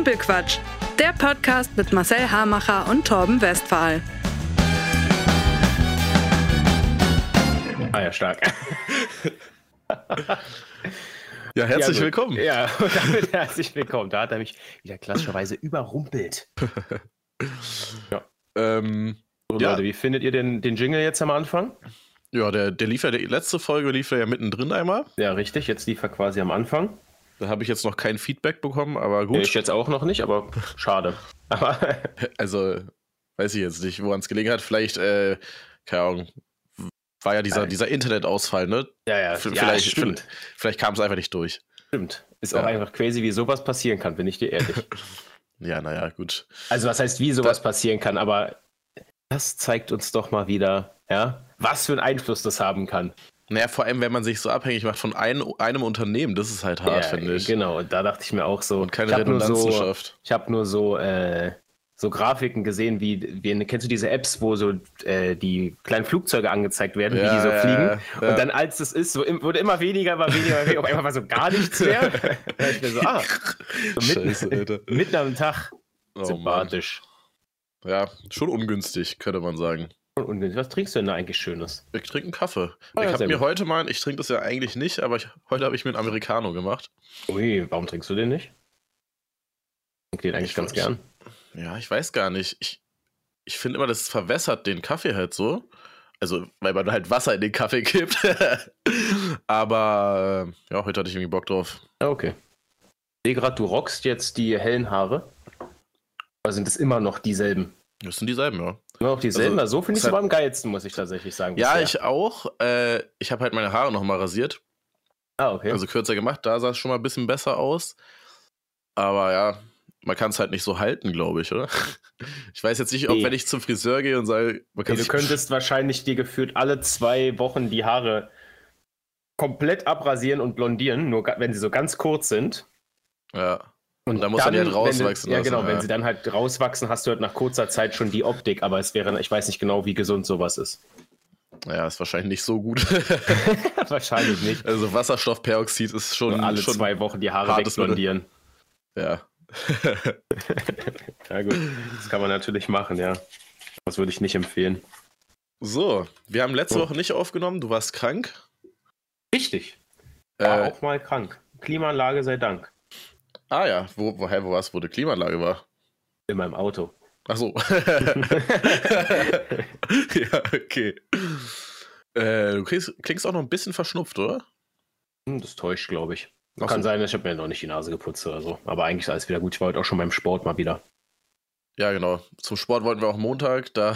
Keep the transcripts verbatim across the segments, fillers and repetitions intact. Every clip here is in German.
Simpelquatsch, der Podcast mit Marcel Hamacher und Torben Westphal. Ah ja, stark. Ja, herzlich ja, willkommen. Ja, und damit herzlich willkommen. Da hat er mich wieder klassischerweise überrumpelt. ja. Ähm, so, ja. Leute, wie findet ihr den, den Jingle jetzt am Anfang? Ja, der, der lief ja, die letzte Folge lief ja mittendrin einmal. Ja, richtig. Jetzt lief er quasi am Anfang. Da habe ich jetzt noch kein Feedback bekommen, aber gut. Nee, ich jetzt auch noch nicht, aber schade. Aber also, weiß ich jetzt nicht, woran es gelegen hat. Vielleicht, äh, keine Ahnung, war ja dieser, dieser Internetausfall, ne? Ja, ja, vielleicht, ja stimmt. Vielleicht, vielleicht kam es einfach nicht durch. Stimmt. Ist ja. auch einfach crazy, wie sowas passieren kann, bin ich dir ehrlich. Ja, naja, gut. Also, was heißt, wie sowas das passieren kann, aber das zeigt uns doch mal wieder, ja, was für einen Einfluss das haben kann. Naja, vor allem, wenn man sich so abhängig macht von ein, einem Unternehmen, das ist halt hart, ja, finde ich. Genau, und da dachte ich mir auch so. Und keine Redundanzen schafft. Ich habe nur so, äh, so Grafiken gesehen, wie, wie, kennst du diese Apps, wo so äh, die kleinen Flugzeuge angezeigt werden, ja, wie die so fliegen? Ja. Und dann, als es ist, so, wurde immer weniger, immer weniger, weniger, auf einmal war so gar nichts mehr. Da ich mir so, ah, so mitten, Scheiße, mitten am Tag, oh, sympathisch. Mann. Ja, schon ungünstig, könnte man sagen. Ungünstig. Was trinkst du denn da eigentlich Schönes? Ich trinke einen Kaffee. Oh, ich ja, habe mir gut. heute mal, ich trinke das ja eigentlich nicht, aber ich, heute habe ich mir einen Americano gemacht. Ui, warum trinkst du den nicht? Ich trinke den eigentlich ich, ganz ich, gern. Ja, ich weiß gar nicht. Ich, ich finde immer, das verwässert den Kaffee halt so. Also, weil man halt Wasser in den Kaffee kippt. Aber ja, heute hatte ich irgendwie Bock drauf. Okay. Ich sehe gerade, du rockst jetzt die hellen Haare. Oder sind es immer noch dieselben? Das sind dieselben, ja. Immer noch dieselben? Also, so finde ich es halt aber am geilsten, muss ich tatsächlich sagen. Ja, bisher. ich auch. Äh, ich habe halt meine Haare nochmal rasiert. Ah, okay. Also kürzer gemacht. Da sah es schon mal ein bisschen besser aus. Aber ja, man kann es halt nicht so halten, glaube ich, oder? Ich weiß jetzt nicht, ob nee. wenn ich zum Friseur gehe und sage... Man kann nee, du könntest wahrscheinlich dir gefühlt alle zwei Wochen die Haare komplett abrasieren und blondieren, nur wenn sie so ganz kurz sind. Ja. Und, und dann muss dann, man die halt rauswachsen du, Ja, genau. lassen, Wenn ja. sie dann halt rauswachsen, hast du halt nach kurzer Zeit schon die Optik. Aber es wäre, ich weiß nicht genau, wie gesund sowas ist. Ja, ist wahrscheinlich nicht so gut. Wahrscheinlich nicht. Also Wasserstoffperoxid ist schon... Nur alle schon zwei Wochen die Haare wegblondieren. Ja. Ja gut, das kann man natürlich machen, ja. Das würde ich nicht empfehlen. So, wir haben letzte So. Woche nicht aufgenommen. Du warst krank. Richtig. War Äh, auch mal krank. Klimaanlage sei Dank. ah ja, wo, woher, wo warst du, wo die Klimaanlage war? In meinem Auto. Ach so. Ja, okay. Äh, du klingst, klingst auch noch ein bisschen verschnupft, oder? Hm, Das täuscht, glaube ich. Ach Kann so. sein, ich habe mir noch nicht die Nase geputzt oder so. Aber eigentlich ist alles wieder gut. Ich war heute auch schon beim Sport mal wieder. Ja, genau. Zum Sport wollten wir auch Montag. Da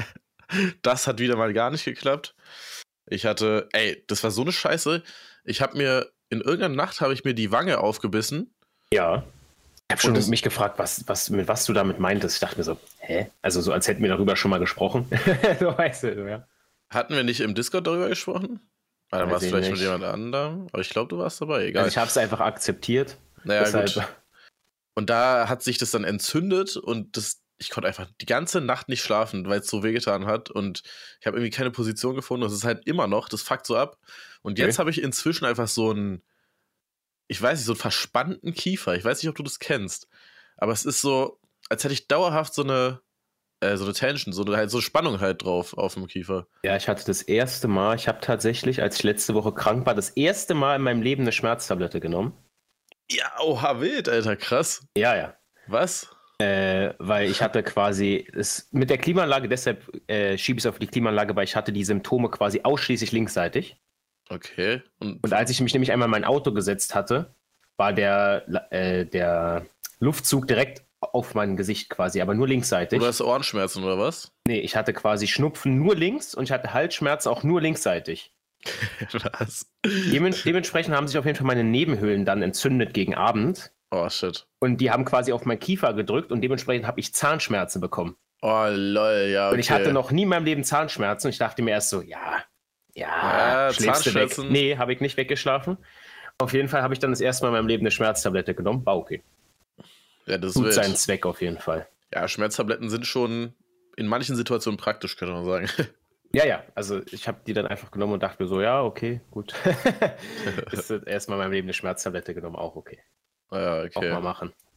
das hat wieder mal gar nicht geklappt. Ich hatte, ey, das war so eine Scheiße. Ich habe mir, in irgendeiner Nacht habe ich mir die Wange aufgebissen. Ja. Ich habe schon Und das- mich gefragt, was, was, mit was du damit meintest. Ich dachte mir so, hä? Also so, als hätten wir darüber schon mal gesprochen. So weißt du, ja. Hatten wir nicht im Discord darüber gesprochen? Ah, dann Weiß warst du ich vielleicht nicht. mit jemand anderem. Aber ich glaube, du warst dabei. Egal. Also ich habe es einfach akzeptiert. naja, deshalb- gut. Und da hat sich das dann entzündet und das, ich konnte einfach die ganze Nacht nicht schlafen, weil es so wehgetan hat und ich habe irgendwie keine Position gefunden. Das ist halt immer noch, das fuckt so ab. Und jetzt Okay. habe ich inzwischen einfach so einen, ich weiß nicht, so einen verspannten Kiefer. Ich weiß nicht, ob du das kennst. Aber es ist so, als hätte ich dauerhaft so eine, äh, so eine Tension, so eine, halt so eine Spannung halt drauf auf dem Kiefer. Ja, ich hatte das erste Mal, ich habe tatsächlich, als ich letzte Woche krank war, das erste Mal in meinem Leben eine Schmerztablette genommen. Ja, oha, wild, Alter, krass. Ja, ja. Was? Äh, weil ich hatte quasi, es, mit der Klimaanlage, deshalb äh, schiebe ich es auf die Klimaanlage, weil ich hatte die Symptome quasi ausschließlich linksseitig. Okay. Und, Und als ich mich nämlich einmal in mein Auto gesetzt hatte, war der, äh, der Luftzug direkt auf mein Gesicht quasi, aber nur linksseitig. du hast Ohrenschmerzen oder was? Nee, ich hatte quasi Schnupfen nur links und ich hatte Halsschmerzen auch nur linksseitig. Was? Demen dementsprechend haben sich auf jeden Fall meine Nebenhöhlen dann entzündet gegen Abend. Oh, shit. Und die haben quasi auf meinen Kiefer gedrückt und dementsprechend habe ich Zahnschmerzen bekommen. Oh, lol, ja, okay. Und ich hatte noch nie in meinem Leben Zahnschmerzen und ich dachte mir erst so, ja, ja, Ja, schläfst du weg. Zahnschmerzen. Nee, habe ich nicht weggeschlafen. Auf jeden Fall habe ich dann das erste Mal in meinem Leben eine Schmerztablette genommen. War okay. Ja, das ist Tut wild. seinen Zweck auf jeden Fall. Ja, Schmerztabletten sind schon in manchen Situationen praktisch, könnte man sagen. Ja, ja, also ich habe die dann einfach genommen und dachte mir so, ja, okay, gut. Ist erstmal in meinem Leben eine Schmerztablette genommen, auch okay. Ja, Auch okay. mal machen.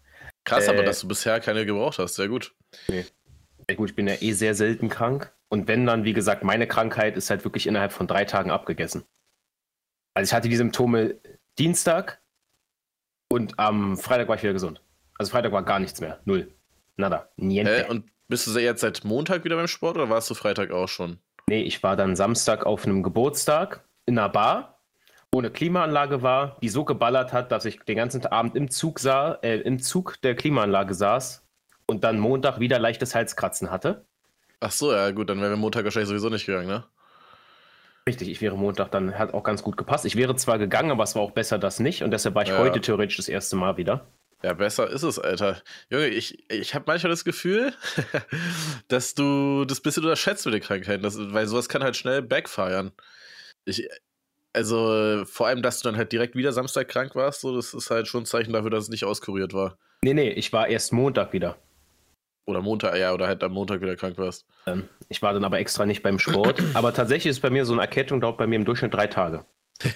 Krass, Äh, aber dass du bisher keine gebraucht hast, sehr gut. Nee. Ja, gut, ich bin ja eh sehr selten krank. Und wenn dann, wie gesagt, meine Krankheit ist halt wirklich innerhalb von drei Tagen abgegessen. Also ich hatte die Symptome Dienstag und am Freitag war ich wieder gesund. Also Freitag war gar nichts mehr. Null. Nada. Niente. Äh, und bist du jetzt seit Montag wieder beim Sport oder warst du Freitag auch schon? Nee, ich war dann Samstag auf einem Geburtstag in einer Bar, wo eine Klimaanlage war, die so geballert hat, dass ich den ganzen Abend im Zug sah, äh, im Zug der Klimaanlage saß und dann Montag wieder leichtes Halskratzen hatte. Ach so, ja gut, dann wären wir Montag wahrscheinlich sowieso nicht gegangen, ne? Richtig, ich wäre Montag, dann hat auch ganz gut gepasst. Ich wäre zwar gegangen, aber es war auch besser, das nicht. Und deshalb war ich Ja. heute theoretisch das erste Mal wieder. Ja, besser ist es, Alter. Junge, ich, ich habe manchmal das Gefühl, dass du das bisschen unterschätzt mit den Krankheiten, das, weil sowas kann halt schnell backfiren. Ich, also vor allem, dass du dann halt direkt wieder Samstag krank warst, so, das ist halt schon ein Zeichen dafür, dass es nicht auskuriert war. Nee, nee, ich war erst Montag wieder. Oder Montag, ja, oder halt am Montag wieder krank warst. Ähm, ich war dann aber extra nicht beim Sport. Aber tatsächlich ist bei mir so eine Erkältung, dauert bei mir im Durchschnitt drei Tage.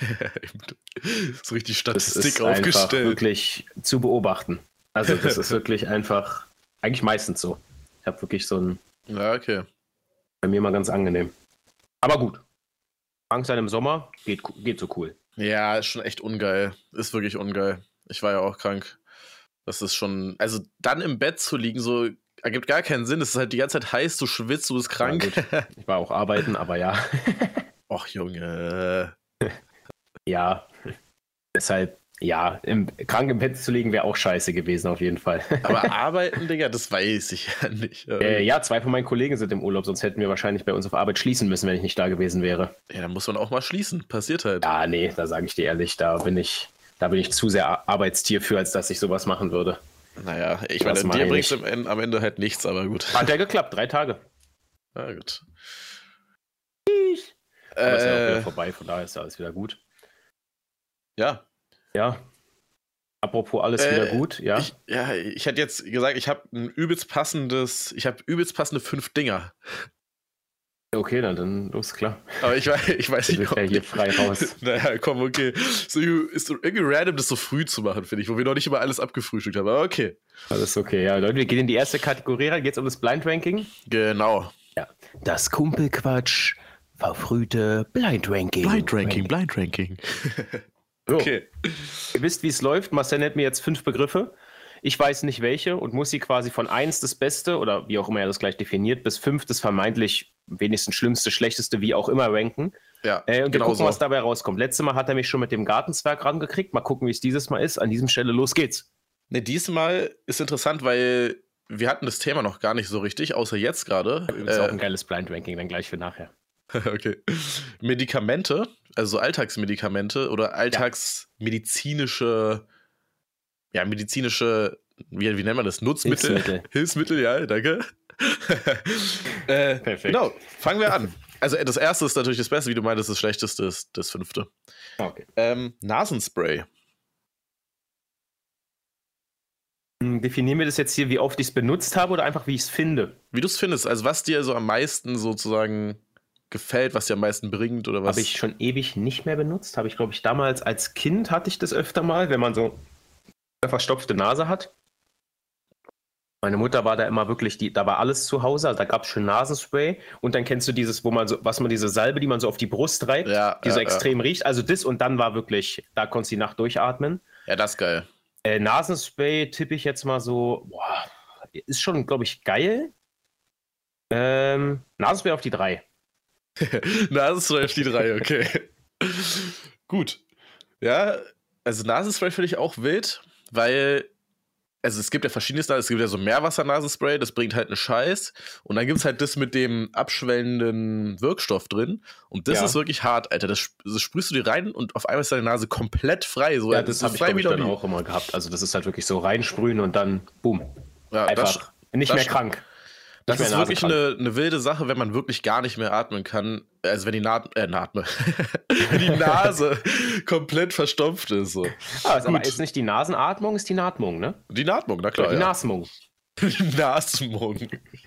So richtig Das Statistik ist einfach aufgestellt. wirklich zu beobachten. Also das ist wirklich einfach, eigentlich meistens so. Ich habe wirklich so ein, Ja, okay. bei mir mal ganz angenehm. Aber gut. Krank sein im Sommer geht, geht so cool. Ja, ist schon echt ungeil. Ist wirklich ungeil. Ich war ja auch krank. Das ist schon, also dann im Bett zu liegen, so ergibt gar keinen Sinn. Es ist halt die ganze Zeit heiß, du schwitzt, du bist krank. Ja, ich war auch arbeiten, aber ja. Och, Junge. Ja. Deshalb, ja, im, krank im Bett zu liegen wäre auch scheiße gewesen auf jeden Fall. Aber arbeiten, Digga, das weiß ich ja nicht. Äh, ja, zwei von meinen Kollegen sind im Urlaub, sonst hätten wir wahrscheinlich bei uns auf Arbeit schließen müssen, wenn ich nicht da gewesen wäre. Ja, da muss man auch mal schließen. Passiert halt. Ja, nee, da sage ich dir ehrlich, da bin ich, da bin ich zu sehr Arbeitstier für, als dass ich sowas machen würde. Naja, ich Das meine, dir meine bringt ich. es am Ende halt nichts, aber gut. Hat ja geklappt, drei Tage. Na gut. Aber ist ja auch wieder Äh, vorbei, von daher ist ja alles wieder gut. ja. Ja. Apropos alles Äh, wieder gut, ja. Ich, ja, ich hätte jetzt gesagt, ich habe ein übelst passendes, ich habe übelst passende fünf Dinger. Okay, dann, dann los, klar. Aber ich weiß, ich weiß Ich nicht, bin ja ob hier frei raus. Naja, komm, okay. So, ist irgendwie random, das so früh zu machen, finde ich, wo wir noch nicht immer alles abgefrühstückt haben. Aber okay. Alles okay, ja. Leute, wir gehen in die erste Kategorie rein. Geht's um das Blind Ranking? Genau. Ja. Das Kumpelquatsch, verfrühte Blind Ranking. Blind Ranking. So. Okay. Ihr wisst, wie es läuft. Marcel nennt mir jetzt fünf Begriffe. Ich weiß nicht welche und muss sie quasi von eins das Beste oder wie auch immer er das gleich definiert, bis fünf das vermeintlich wenigstens Schlimmste, Schlechteste, wie auch immer ranken. Ja, Äh, und wir genau gucken, so. was dabei rauskommt. Letztes Mal hat er mich schon mit dem Gartenzwerg rangekriegt. Mal gucken, wie es dieses Mal ist. An diesem Stelle, los geht's. Ne, diesmal ist interessant, weil wir hatten das Thema noch gar nicht so richtig, außer jetzt gerade. Das ist auch ein Äh, geiles Blind Ranking, dann gleich für nachher. okay. Medikamente, also so Alltagsmedikamente oder alltagsmedizinische, ja, medizinische, wie, wie nennt man das? Nutzmittel? Hilfsmittel. Hilfsmittel, ja, danke. äh, Perfekt. Genau, fangen wir an. Also das erste ist natürlich das Beste, wie du meintest, das Schlechteste ist das fünfte. Okay. Ähm, Nasenspray. Hm, Definieren wir das jetzt hier, wie oft ich es benutzt habe oder einfach, wie ich es finde? Wie du es findest, also was dir so am meisten sozusagen gefällt, was dir am meisten bringt oder was? Habe ich schon ewig nicht mehr benutzt. Habe ich, glaube ich, damals als Kind hatte ich das öfter mal, wenn man so eine verstopfte Nase hat. Meine Mutter war da immer wirklich, die, da war alles zu Hause, also da gab es schon Nasenspray und dann kennst du dieses, wo man so, was man diese Salbe, die man so auf die Brust reibt, Ja, die so ja, extrem riecht. Also das und dann war wirklich, da konntest du die Nacht durchatmen. Ja, das ist geil. Äh, Nasenspray tippe ich jetzt mal so, boah, ist schon, glaube ich, geil. Ähm, Nasenspray auf die drei. Nasenspray auf die drei, okay. Gut. Ja, also Nasenspray finde ich auch wild, weil, also es gibt ja verschiedenes, es gibt ja so Meerwasser-Nasenspray, das bringt halt einen Scheiß. Und dann gibt es halt das mit dem abschwellenden Wirkstoff drin. Und das Ja. ist wirklich hart, Alter. Das, das sprühst du dir rein und auf einmal ist deine Nase komplett frei. So, Ja, das so habe ich, frei glaub wie ich noch dann nie. auch immer gehabt. Also das ist halt wirklich so reinsprühen und dann, boom, Ja, das, einfach nicht das mehr stimmt. krank. Das Nicht ist mehr wirklich nasekrank. eine, eine wilde Sache, wenn man wirklich gar nicht mehr atmen kann. Also wenn die, Na äh, Natme. wenn die Nase komplett verstopft ist. So. Ah, ist aber Gut. ist nicht die Nasenatmung, ist die Natmung, ne? Die Natmung, na Oder klar. die Ja. Nasmung. Die Nasmung.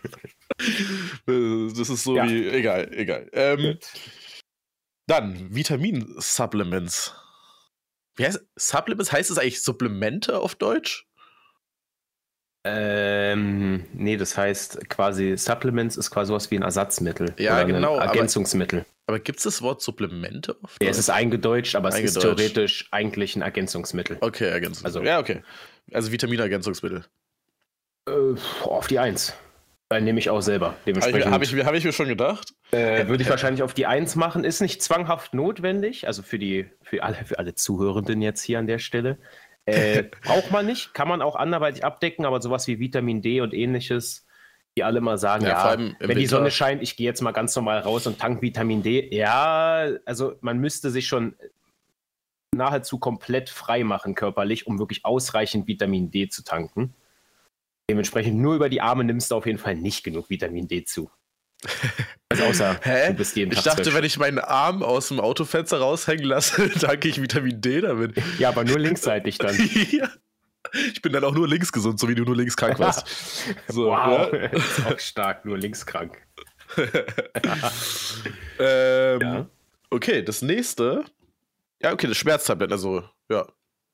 Das ist so Ja. wie. Egal, egal. Ähm, dann Vitamin-Supplements. Wie heißt Supplements? Heißt es eigentlich Supplemente auf Deutsch? Ähm, nee, das heißt quasi Supplements ist quasi was wie ein Ersatzmittel. Ja, oder genau. Ein Ergänzungsmittel. Aber, aber gibt es das Wort Supplemente auf Ja, es ist eingedeutscht, aber eingedeutscht. es ist theoretisch eigentlich ein Ergänzungsmittel. Okay, Ergänzungsmittel. Also, ja, okay. Also Vitaminergänzungsmittel. Äh, auf die Eins. Äh, nehme ich auch selber. Dementsprechend. Habe ich, hab ich, hab ich mir schon gedacht. Äh, würde ich wahrscheinlich auf die Eins machen. Ist nicht zwanghaft notwendig. Also für die, für alle, für alle Zuhörenden jetzt hier an der Stelle. Äh, braucht man nicht, kann man auch anderweitig abdecken, aber sowas wie Vitamin D und ähnliches, die alle mal sagen, ja, ja vor allem wenn die Sonne scheint, ich gehe jetzt mal ganz normal raus und tank Vitamin D. Ja, also man müsste sich schon nahezu komplett frei machen körperlich, um wirklich ausreichend Vitamin D zu tanken. Dementsprechend nur über die Arme nimmst du auf jeden Fall nicht genug Vitamin D zu. Also außer, Hä? du bist jeden Tag Ich dachte, frisch. wenn ich meinen Arm aus dem Autofenster raushängen lasse, tanke ich Vitamin D damit. Ja, aber nur linksseitig dann. Ja. Ich bin dann auch nur links gesund, so wie du nur links krank warst. So, wow, ja. das ist auch stark, nur linkskrank. ähm, Ja. Okay, das nächste. Ja, okay, das Schmerztabletten, also, ja.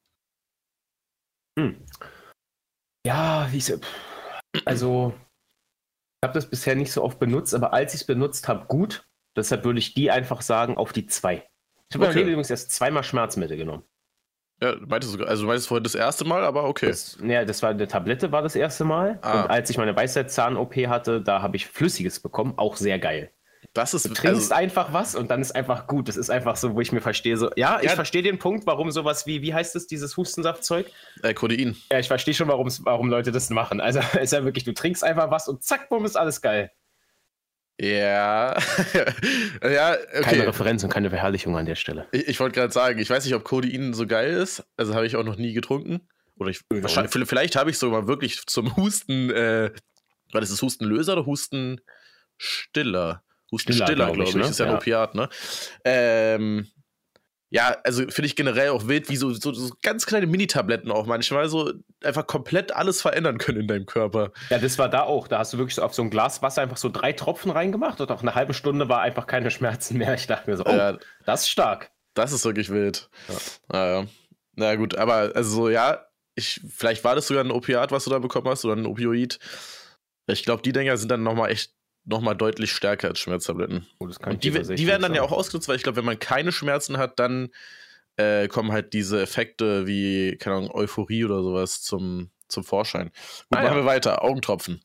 Hm. Ja, wie ist also ich habe das bisher nicht so oft benutzt, aber als ich es benutzt habe, gut. Deshalb würde ich die einfach sagen auf die zwei. Ich habe Okay. okay. übrigens erst zweimal Schmerzmittel genommen. Ja, du meintest sogar, also du meintest vorhin das erste Mal, aber okay. Das, ja, das war eine Tablette, war das erste Mal. Ah. Und als ich meine Weisheitszahn-O P hatte, da habe ich Flüssiges bekommen, auch sehr geil. Das ist Du trinkst also, einfach was und dann ist einfach gut. Das ist einfach so, wo ich mir verstehe, so, ja, ich Ja. verstehe den Punkt, warum sowas wie, wie heißt es, dieses Hustensaftzeug? äh, Codein. Ja, ich verstehe schon, warum's, warum Leute das machen. Also ist ja wirklich, du trinkst einfach was und zack, bumm, ist alles geil. Ja. Ja, okay. Keine Referenz und keine Verherrlichung an der Stelle. Ich, ich wollte gerade sagen, ich weiß nicht, ob Codein so geil ist. Also habe ich auch noch nie getrunken. Oder ich, Ja. wahrscheinlich, vielleicht habe ich sogar wirklich zum Husten, äh, war das das Hustenlöser oder Hustenstiller? Hustenstiller, Stiller, glaube glaub ich, ich, ne? ist ja ein Ja. Opiat, ne? Ähm, ja, also finde ich generell auch wild, wie so, so, so ganz kleine Mini-Tabletten auch manchmal so einfach komplett alles verändern können in deinem Körper. Ja, das war da auch. Da hast du wirklich so auf so ein Glas Wasser einfach so drei Tropfen reingemacht und nach einer halben Stunde war einfach keine Schmerzen mehr. Ich dachte mir so, oh, Ja. das ist stark. Das ist wirklich wild. Ja. Naja. Na gut, aber also so, ja, ich, vielleicht war das sogar ein Opiat, was du da bekommen hast, oder ein Opioid. Ich glaube, die Dinger sind dann nochmal echt nochmal deutlich stärker als Schmerztabletten. Oh, das kann Und ich die, dir tatsächlich die werden dann nicht ja auch sagen. ausgenutzt, weil ich glaube, wenn man keine Schmerzen hat, dann äh, kommen halt diese Effekte wie, keine Ahnung, Euphorie oder sowas zum, zum Vorschein. Gut, Ah, machen ja. wir weiter. Augentropfen.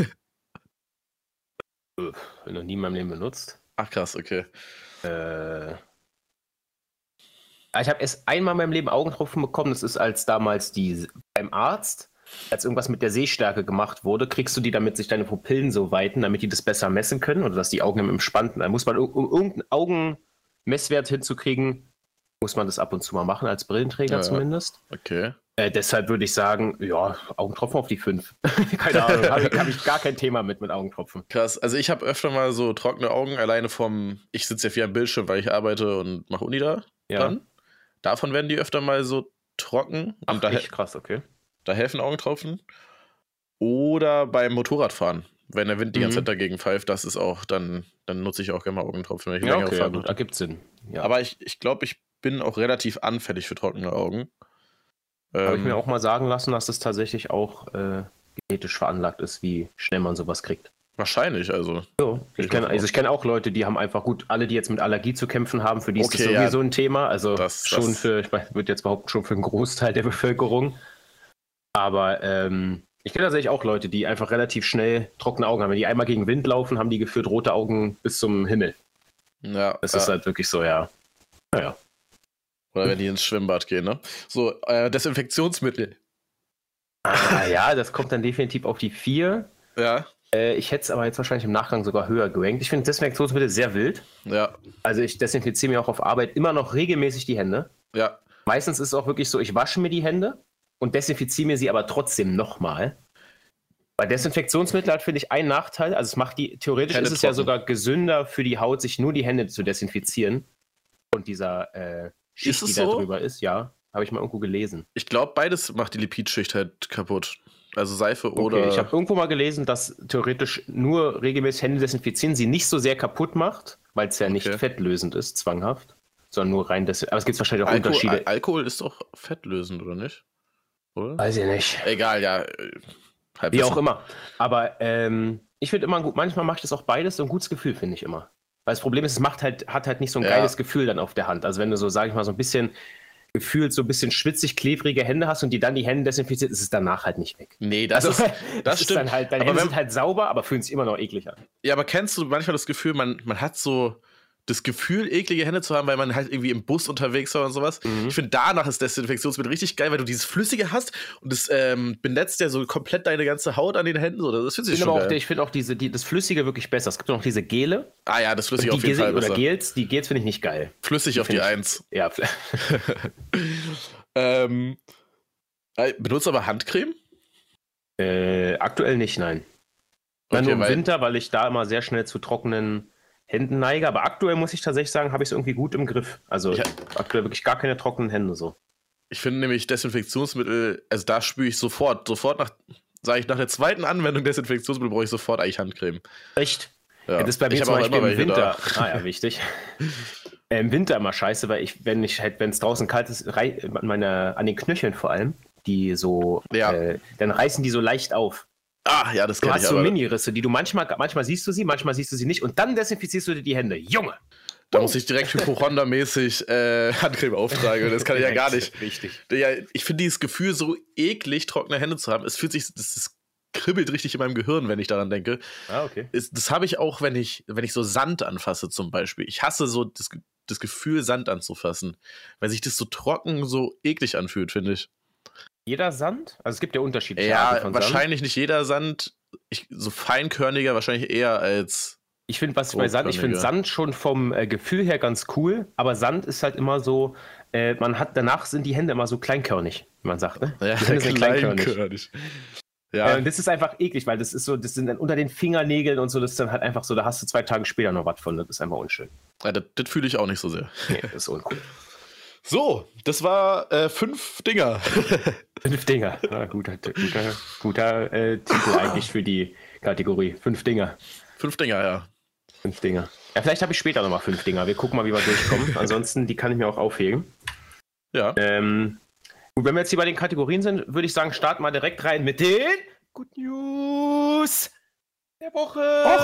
Wenn noch nie in meinem Leben benutzt. Ach krass, okay. Äh, ich habe erst einmal in meinem Leben Augentropfen bekommen. Das ist als damals die beim Arzt, als irgendwas mit der Sehstärke gemacht wurde, kriegst du die, damit sich deine Pupillen so weiten, damit die das besser messen können oder dass die Augen im Entspannten. Da muss man, um um irgendeinen Augenmesswert hinzukriegen, muss man das ab und zu mal machen, als Brillenträger Ja. zumindest. Okay. Äh, deshalb würde ich sagen, ja, Augentropfen auf die fünf. Keine Ahnung, habe ich, hab ich gar kein Thema mit, mit Augentropfen. Krass. Also ich habe öfter mal so trockene Augen, alleine vom, ich sitze ja viel am Bildschirm, weil ich arbeite und mache Uni da Ja. dran. Davon werden die öfter mal so trocken. Ach, Und da, echt krass, okay. da helfen Augentropfen. Oder beim Motorradfahren. Wenn der Wind die ganze Mhm. Zeit dagegen pfeift, das ist auch, dann, dann nutze ich auch gerne mal Augentropfen, wenn ich Ja, länger okay, ja, fahren gut, muss. ergibt Sinn. Ja. Aber ich, ich glaube, ich bin auch relativ anfällig für trockene Augen. Habe ich Ähm, mir auch mal sagen lassen, dass das tatsächlich auch äh, genetisch veranlagt ist, wie schnell man sowas kriegt. Wahrscheinlich, also. So, ich Ich kenne auch. also ich kenne auch Leute, die haben einfach gut, alle, die jetzt mit Allergie zu kämpfen haben, für die ist Okay, das ja. sowieso ein Thema. Also Das- schon das- für, ich würde jetzt behaupten, schon für einen Großteil der Bevölkerung. Aber ähm, ich kenne tatsächlich auch Leute, die einfach relativ schnell trockene Augen haben. Wenn die einmal gegen Wind laufen, haben die gefühlt rote Augen bis zum Himmel. Ja, Das ja. ist halt wirklich so, ja. Naja. Oder wenn die ins Schwimmbad gehen, ne? So, äh, Desinfektionsmittel. Ah, ja, das kommt dann definitiv auf die vier. Ja, Äh, ich hätte es aber jetzt wahrscheinlich im Nachgang sogar höher gerankt. Ich finde Desinfektionsmittel sehr wild. ja, Also ich desinfiziere mir auch auf Arbeit immer noch regelmäßig die Hände. ja. Meistens ist es auch wirklich so, ich wasche mir die Hände und desinfiziere mir sie aber trotzdem nochmal. Bei Desinfektionsmittel hat, finde ich, einen Nachteil. Also es macht die, theoretisch Hände ist es ja trocken. sogar gesünder für die Haut, sich nur die Hände zu desinfizieren. Und dieser äh, Schicht, Ist es die da so? drüber ist, ja, habe ich mal irgendwo gelesen. Ich glaube, beides macht die Lipidschicht halt kaputt. Also Seife Okay, oder. ich habe irgendwo mal gelesen, dass theoretisch nur regelmäßig Hände desinfizieren sie nicht so sehr kaputt macht, weil es ja nicht Okay. fettlösend ist, zwanghaft, sondern nur rein desinfizieren. Aber es gibt wahrscheinlich auch Alkohol, Unterschiede. Al Alkohol ist doch fettlösend, oder nicht? Oder? Weiß ich nicht. Egal, ja. Wie auch immer. Aber ähm, ich finde immer gut, manchmal mache ich das auch beides, so ein gutes Gefühl, finde ich immer. Weil das Problem ist, es macht halt, hat halt nicht so ein ja. geiles Gefühl dann auf der Hand. Also wenn du so, sag ich mal, so ein bisschen gefühlt so ein bisschen schwitzig, klebrige Hände hast und die dann die Hände desinfiziert, ist es danach halt nicht weg. Nee, das, also, ist, das, das stimmt. Ist dann halt, deine aber Hände wenn, sind halt sauber, aber fühlen sich immer noch eklig an. Ja, aber kennst du manchmal das Gefühl, man, man hat so das Gefühl, eklige Hände zu haben, weil man halt irgendwie im Bus unterwegs war und sowas. Mhm. Ich finde, danach ist Desinfektionsmittel richtig geil, weil du dieses Flüssige hast und das ähm, benetzt ja so komplett deine ganze Haut an den Händen. So. Das finde ich schon geil. Ich finde auch diese, die, das Flüssige wirklich besser. Es gibt noch diese Gele. Ah ja, das Flüssige auf jeden Gel, Fall besser. Oder Gels, die Gels finde ich nicht geil. Flüssig die auf die Eins. Ja. ähm, benutzt aber Handcreme? Äh, aktuell nicht, nein. Okay, nur im weil Winter, weil ich da immer sehr schnell zu trockenen Händen neige, aber aktuell muss ich tatsächlich sagen, habe ich es irgendwie gut im Griff. Also ich aktuell wirklich gar keine trockenen Hände so. Ich finde nämlich Desinfektionsmittel, also da spüre ich sofort, sofort nach, sage ich, nach der zweiten Anwendung Desinfektionsmittel brauche ich sofort eigentlich Handcreme. Echt? Ja. Ja, das ist bei mir zum Beispiel im Winter. Ah ja, wichtig. äh, Im Winter immer scheiße, weil ich, wenn ich halt, wenn es draußen kalt ist, rei- meine, an den Knöcheln vor allem, die so, ja. äh, dann reißen die so leicht auf. Ah, ja, das kann ich. Du hast so Mini-Risse, die du manchmal, manchmal siehst du sie, manchmal siehst du sie nicht und dann desinfizierst du dir die Hände. Junge! Da muss ich direkt Hypochonder-mäßig äh, Handcreme auftragen. Das kann ich ja gar nicht. Richtig. Ja, ich finde dieses Gefühl so eklig, trockene Hände zu haben. Es fühlt sich, das, das kribbelt richtig in meinem Gehirn, wenn ich daran denke. Ah, okay. Das, das habe ich auch, wenn ich, wenn ich so Sand anfasse zum Beispiel. Ich hasse so das, das Gefühl, Sand anzufassen, weil sich das so trocken, so eklig anfühlt, finde ich. Jeder Sand? Also es gibt ja unterschiedliche ja, Arten von wahrscheinlich Sand. nicht jeder Sand. Ich, so feinkörniger wahrscheinlich eher als. Ich finde, was bei Sand, ich finde Sand schon vom äh, Gefühl her ganz cool, aber Sand ist halt immer so, äh, man hat, danach sind die Hände immer so kleinkörnig, wie man sagt, ne? Ja, die Hände sind kleinkörnig. kleinkörnig. Ja. Äh, das ist einfach eklig, weil das ist so, das sind dann unter den Fingernägeln und so, das ist dann halt einfach so, da hast du zwei Tage später noch was von, das ist einfach unschön. Ja, das, das fühle ich auch nicht so sehr. Nee, das ist uncool. So, das war äh, fünf Dinger. Fünf Dinger. Ja, guter guter, guter äh, Titel eigentlich für die Kategorie. Fünf Dinger. Fünf Dinger, ja. Fünf Dinger. Ja, vielleicht habe ich später nochmal fünf Dinger. Wir gucken mal, wie wir durchkommen. Ansonsten, die kann ich mir auch aufheben. Ja. Ähm, gut, wenn wir jetzt hier bei den Kategorien sind, würde ich sagen, starten wir direkt rein mit den Good News der Woche.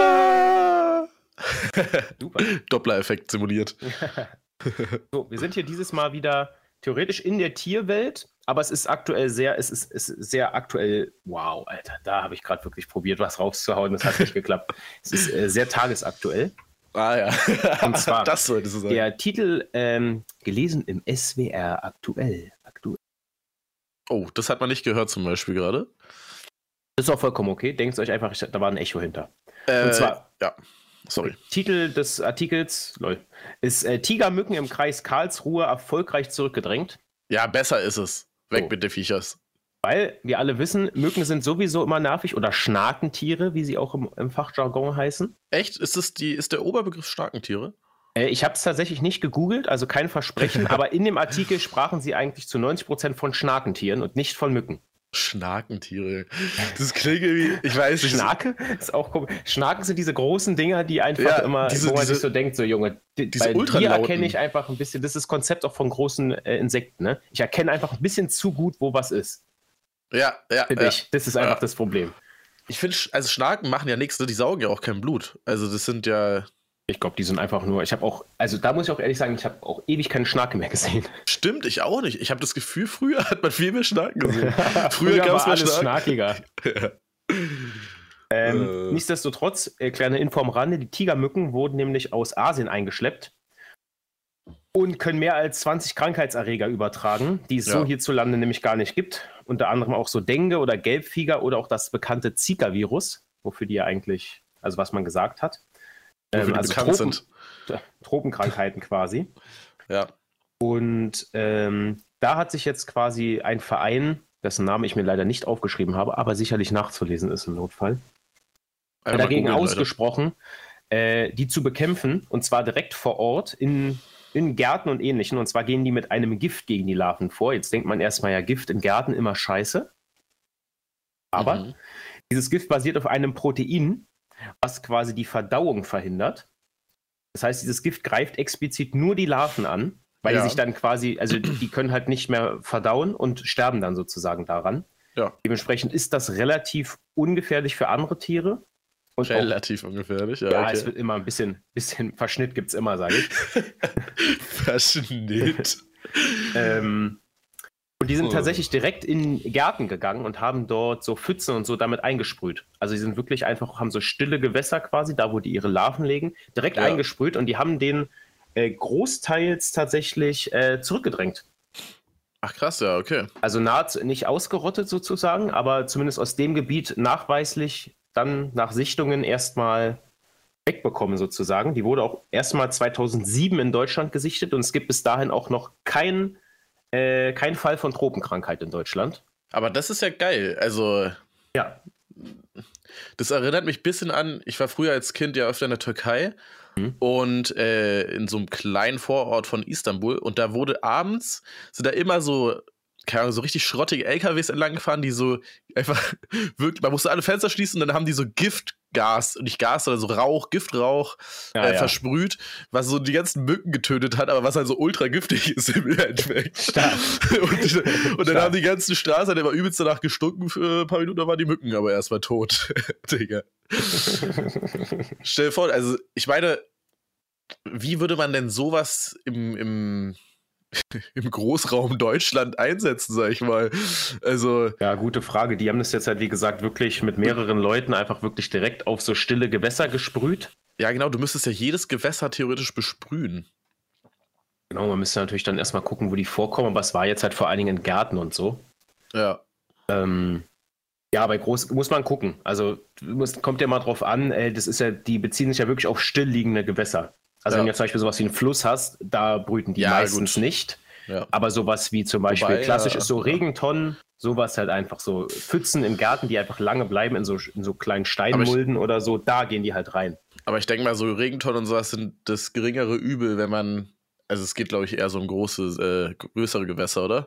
Woche! Super. Doppler-Effekt simuliert. So, wir sind hier dieses Mal wieder theoretisch in der Tierwelt, aber es ist aktuell sehr, es ist, es ist sehr aktuell, wow, Alter, da habe ich gerade wirklich probiert, was rauszuhauen, das hat nicht geklappt. Es ist äh, sehr tagesaktuell. Ah ja. Und zwar das solltest du sagen. Der Titel, ähm, gelesen im S W R aktuell. aktuell. Oh, das hat man nicht gehört zum Beispiel gerade. Das ist auch vollkommen okay, denkt euch einfach, da war ein Echo hinter. Äh, Und zwar, ja. Sorry. Titel des Artikels lol, ist äh, Tigermücken im Kreis Karlsruhe erfolgreich zurückgedrängt. Ja, besser ist es. Weg so. mit den Viechers. Weil wir alle wissen, Mücken sind sowieso immer nervig oder Schnakentiere, wie sie auch im, im Fachjargon heißen. Echt? Ist, das die, ist der Oberbegriff Schnakentiere? Äh, ich habe es tatsächlich nicht gegoogelt, also kein Versprechen, aber in dem Artikel sprachen sie eigentlich zu neunzig Prozent von Schnakentieren und nicht von Mücken. Schnakentiere. Das klingt irgendwie, ich weiß nicht. Schnake? Ist auch komisch. Schnaken sind diese großen Dinger, die einfach ja, immer, diese, wo man diese, sich so denkt, so Junge, die, diese bei dir erkenne ich einfach ein bisschen, das ist das Konzept auch von großen äh, Insekten, ne? Ich erkenne einfach ein bisschen zu gut, wo was ist. Ja, ja. Finde ja. ich. Das ist einfach ja. das Problem. Ich finde, also Schnaken machen ja nichts, ne? Die saugen ja auch kein Blut. Also das sind ja... Ich glaube, die sind einfach nur, ich habe auch, also da muss ich auch ehrlich sagen, ich habe auch ewig keine Schnake mehr gesehen. Stimmt, ich auch nicht. Ich habe das Gefühl, früher hat man viel mehr Schnaken gesehen. Früher, früher gab es mal alles Schnaken. schnakiger. Ja. Ähm, äh. Nichtsdestotrotz, äh, kleine Info am Rande, die Tigermücken wurden nämlich aus Asien eingeschleppt und können mehr als zwanzig Krankheitserreger übertragen, die es ja. so hierzulande nämlich gar nicht gibt. Unter anderem auch so Dengue oder Gelbfieber oder auch das bekannte Zika-Virus, wofür die ja eigentlich, also was man gesagt hat. Ähm, also bekannt Tropen, sind. Tropenkrankheiten quasi. Ja. Und ähm, da hat sich jetzt quasi ein Verein, dessen Namen ich mir leider nicht aufgeschrieben habe, aber sicherlich nachzulesen ist im Notfall, Einmal dagegen googeln, ausgesprochen, äh, die zu bekämpfen, und zwar direkt vor Ort in, in Gärten und Ähnlichem. Und zwar gehen die mit einem Gift gegen die Larven vor. Jetzt denkt man erstmal, ja, Gift in Gärten immer scheiße. Aber mhm. dieses Gift basiert auf einem Protein, was quasi die Verdauung verhindert. Das heißt, dieses Gift greift explizit nur die Larven an, weil ja. die sich dann quasi, also die können halt nicht mehr verdauen und sterben dann sozusagen daran. Ja. Dementsprechend ist das relativ ungefährlich für andere Tiere. Und relativ auch, ungefährlich, ja. Ja, okay. es wird immer ein bisschen, bisschen Verschnitt gibt es immer, sage ich. Verschnitt. ähm, und die sind oh. tatsächlich direkt in Gärten gegangen und haben dort so Pfützen und so damit eingesprüht. Also die sind wirklich einfach, haben so stille Gewässer quasi, da wo die ihre Larven legen, direkt ja. eingesprüht und die haben den äh, großteils tatsächlich äh, zurückgedrängt. Ach krass, ja, okay. Also nahezu nicht ausgerottet sozusagen, aber zumindest aus dem Gebiet nachweislich dann nach Sichtungen erstmal wegbekommen sozusagen. Die wurde auch erstmal zweitausendsieben in Deutschland gesichtet und es gibt bis dahin auch noch kein, äh, kein Fall von Tropenkrankheit in Deutschland. Aber das ist ja geil. Also ja. Das erinnert mich ein bisschen an, ich war früher als Kind ja öfter in der Türkei mhm. und äh, in so einem kleinen Vorort von Istanbul und da wurde abends, sind da immer so keine Ahnung, so richtig schrottige L K Ws entlang gefahren, die so einfach wirklich, man musste alle Fenster schließen und dann haben die so Giftgas, nicht Gas, sondern so Rauch, Giftrauch ja, äh, ja. versprüht, was so die ganzen Mücken getötet hat, aber was halt so ultra giftig ist im Endeffekt. und, und dann haben die ganzen Straßen halt immer übelst danach gestunken für ein paar Minuten, da waren die Mücken aber erstmal tot. Digga. Stell dir vor, also ich meine, wie würde man denn sowas im, im im Großraum Deutschland einsetzen, sag ich mal. Also ja, gute Frage. Die haben das jetzt halt, wie gesagt, wirklich mit mehreren Leuten einfach wirklich direkt auf so stille Gewässer gesprüht. Ja, genau. Du müsstest ja jedes Gewässer theoretisch besprühen. Genau, man müsste natürlich dann erstmal gucken, wo die vorkommen, aber es war jetzt halt vor allen Dingen in Gärten und so. Ja. Ähm, ja, bei groß muss man gucken. Also muss, kommt ja mal drauf an, äh, das ist ja, die beziehen sich ja wirklich auf stillliegende Gewässer. Also ja. wenn du zum Beispiel sowas wie einen Fluss hast, da brüten die ja, meistens gut. nicht. Ja. Aber sowas wie zum Beispiel, Wobei, klassisch ja, ist so Regentonnen, sowas halt einfach so Pfützen im Garten, die einfach lange bleiben in so, in so kleinen Steinmulden ich, oder so, da gehen die halt rein. Aber ich denke mal, so Regentonnen und sowas sind das geringere Übel, wenn man, also es geht glaube ich eher so um große, äh, größere Gewässer, oder?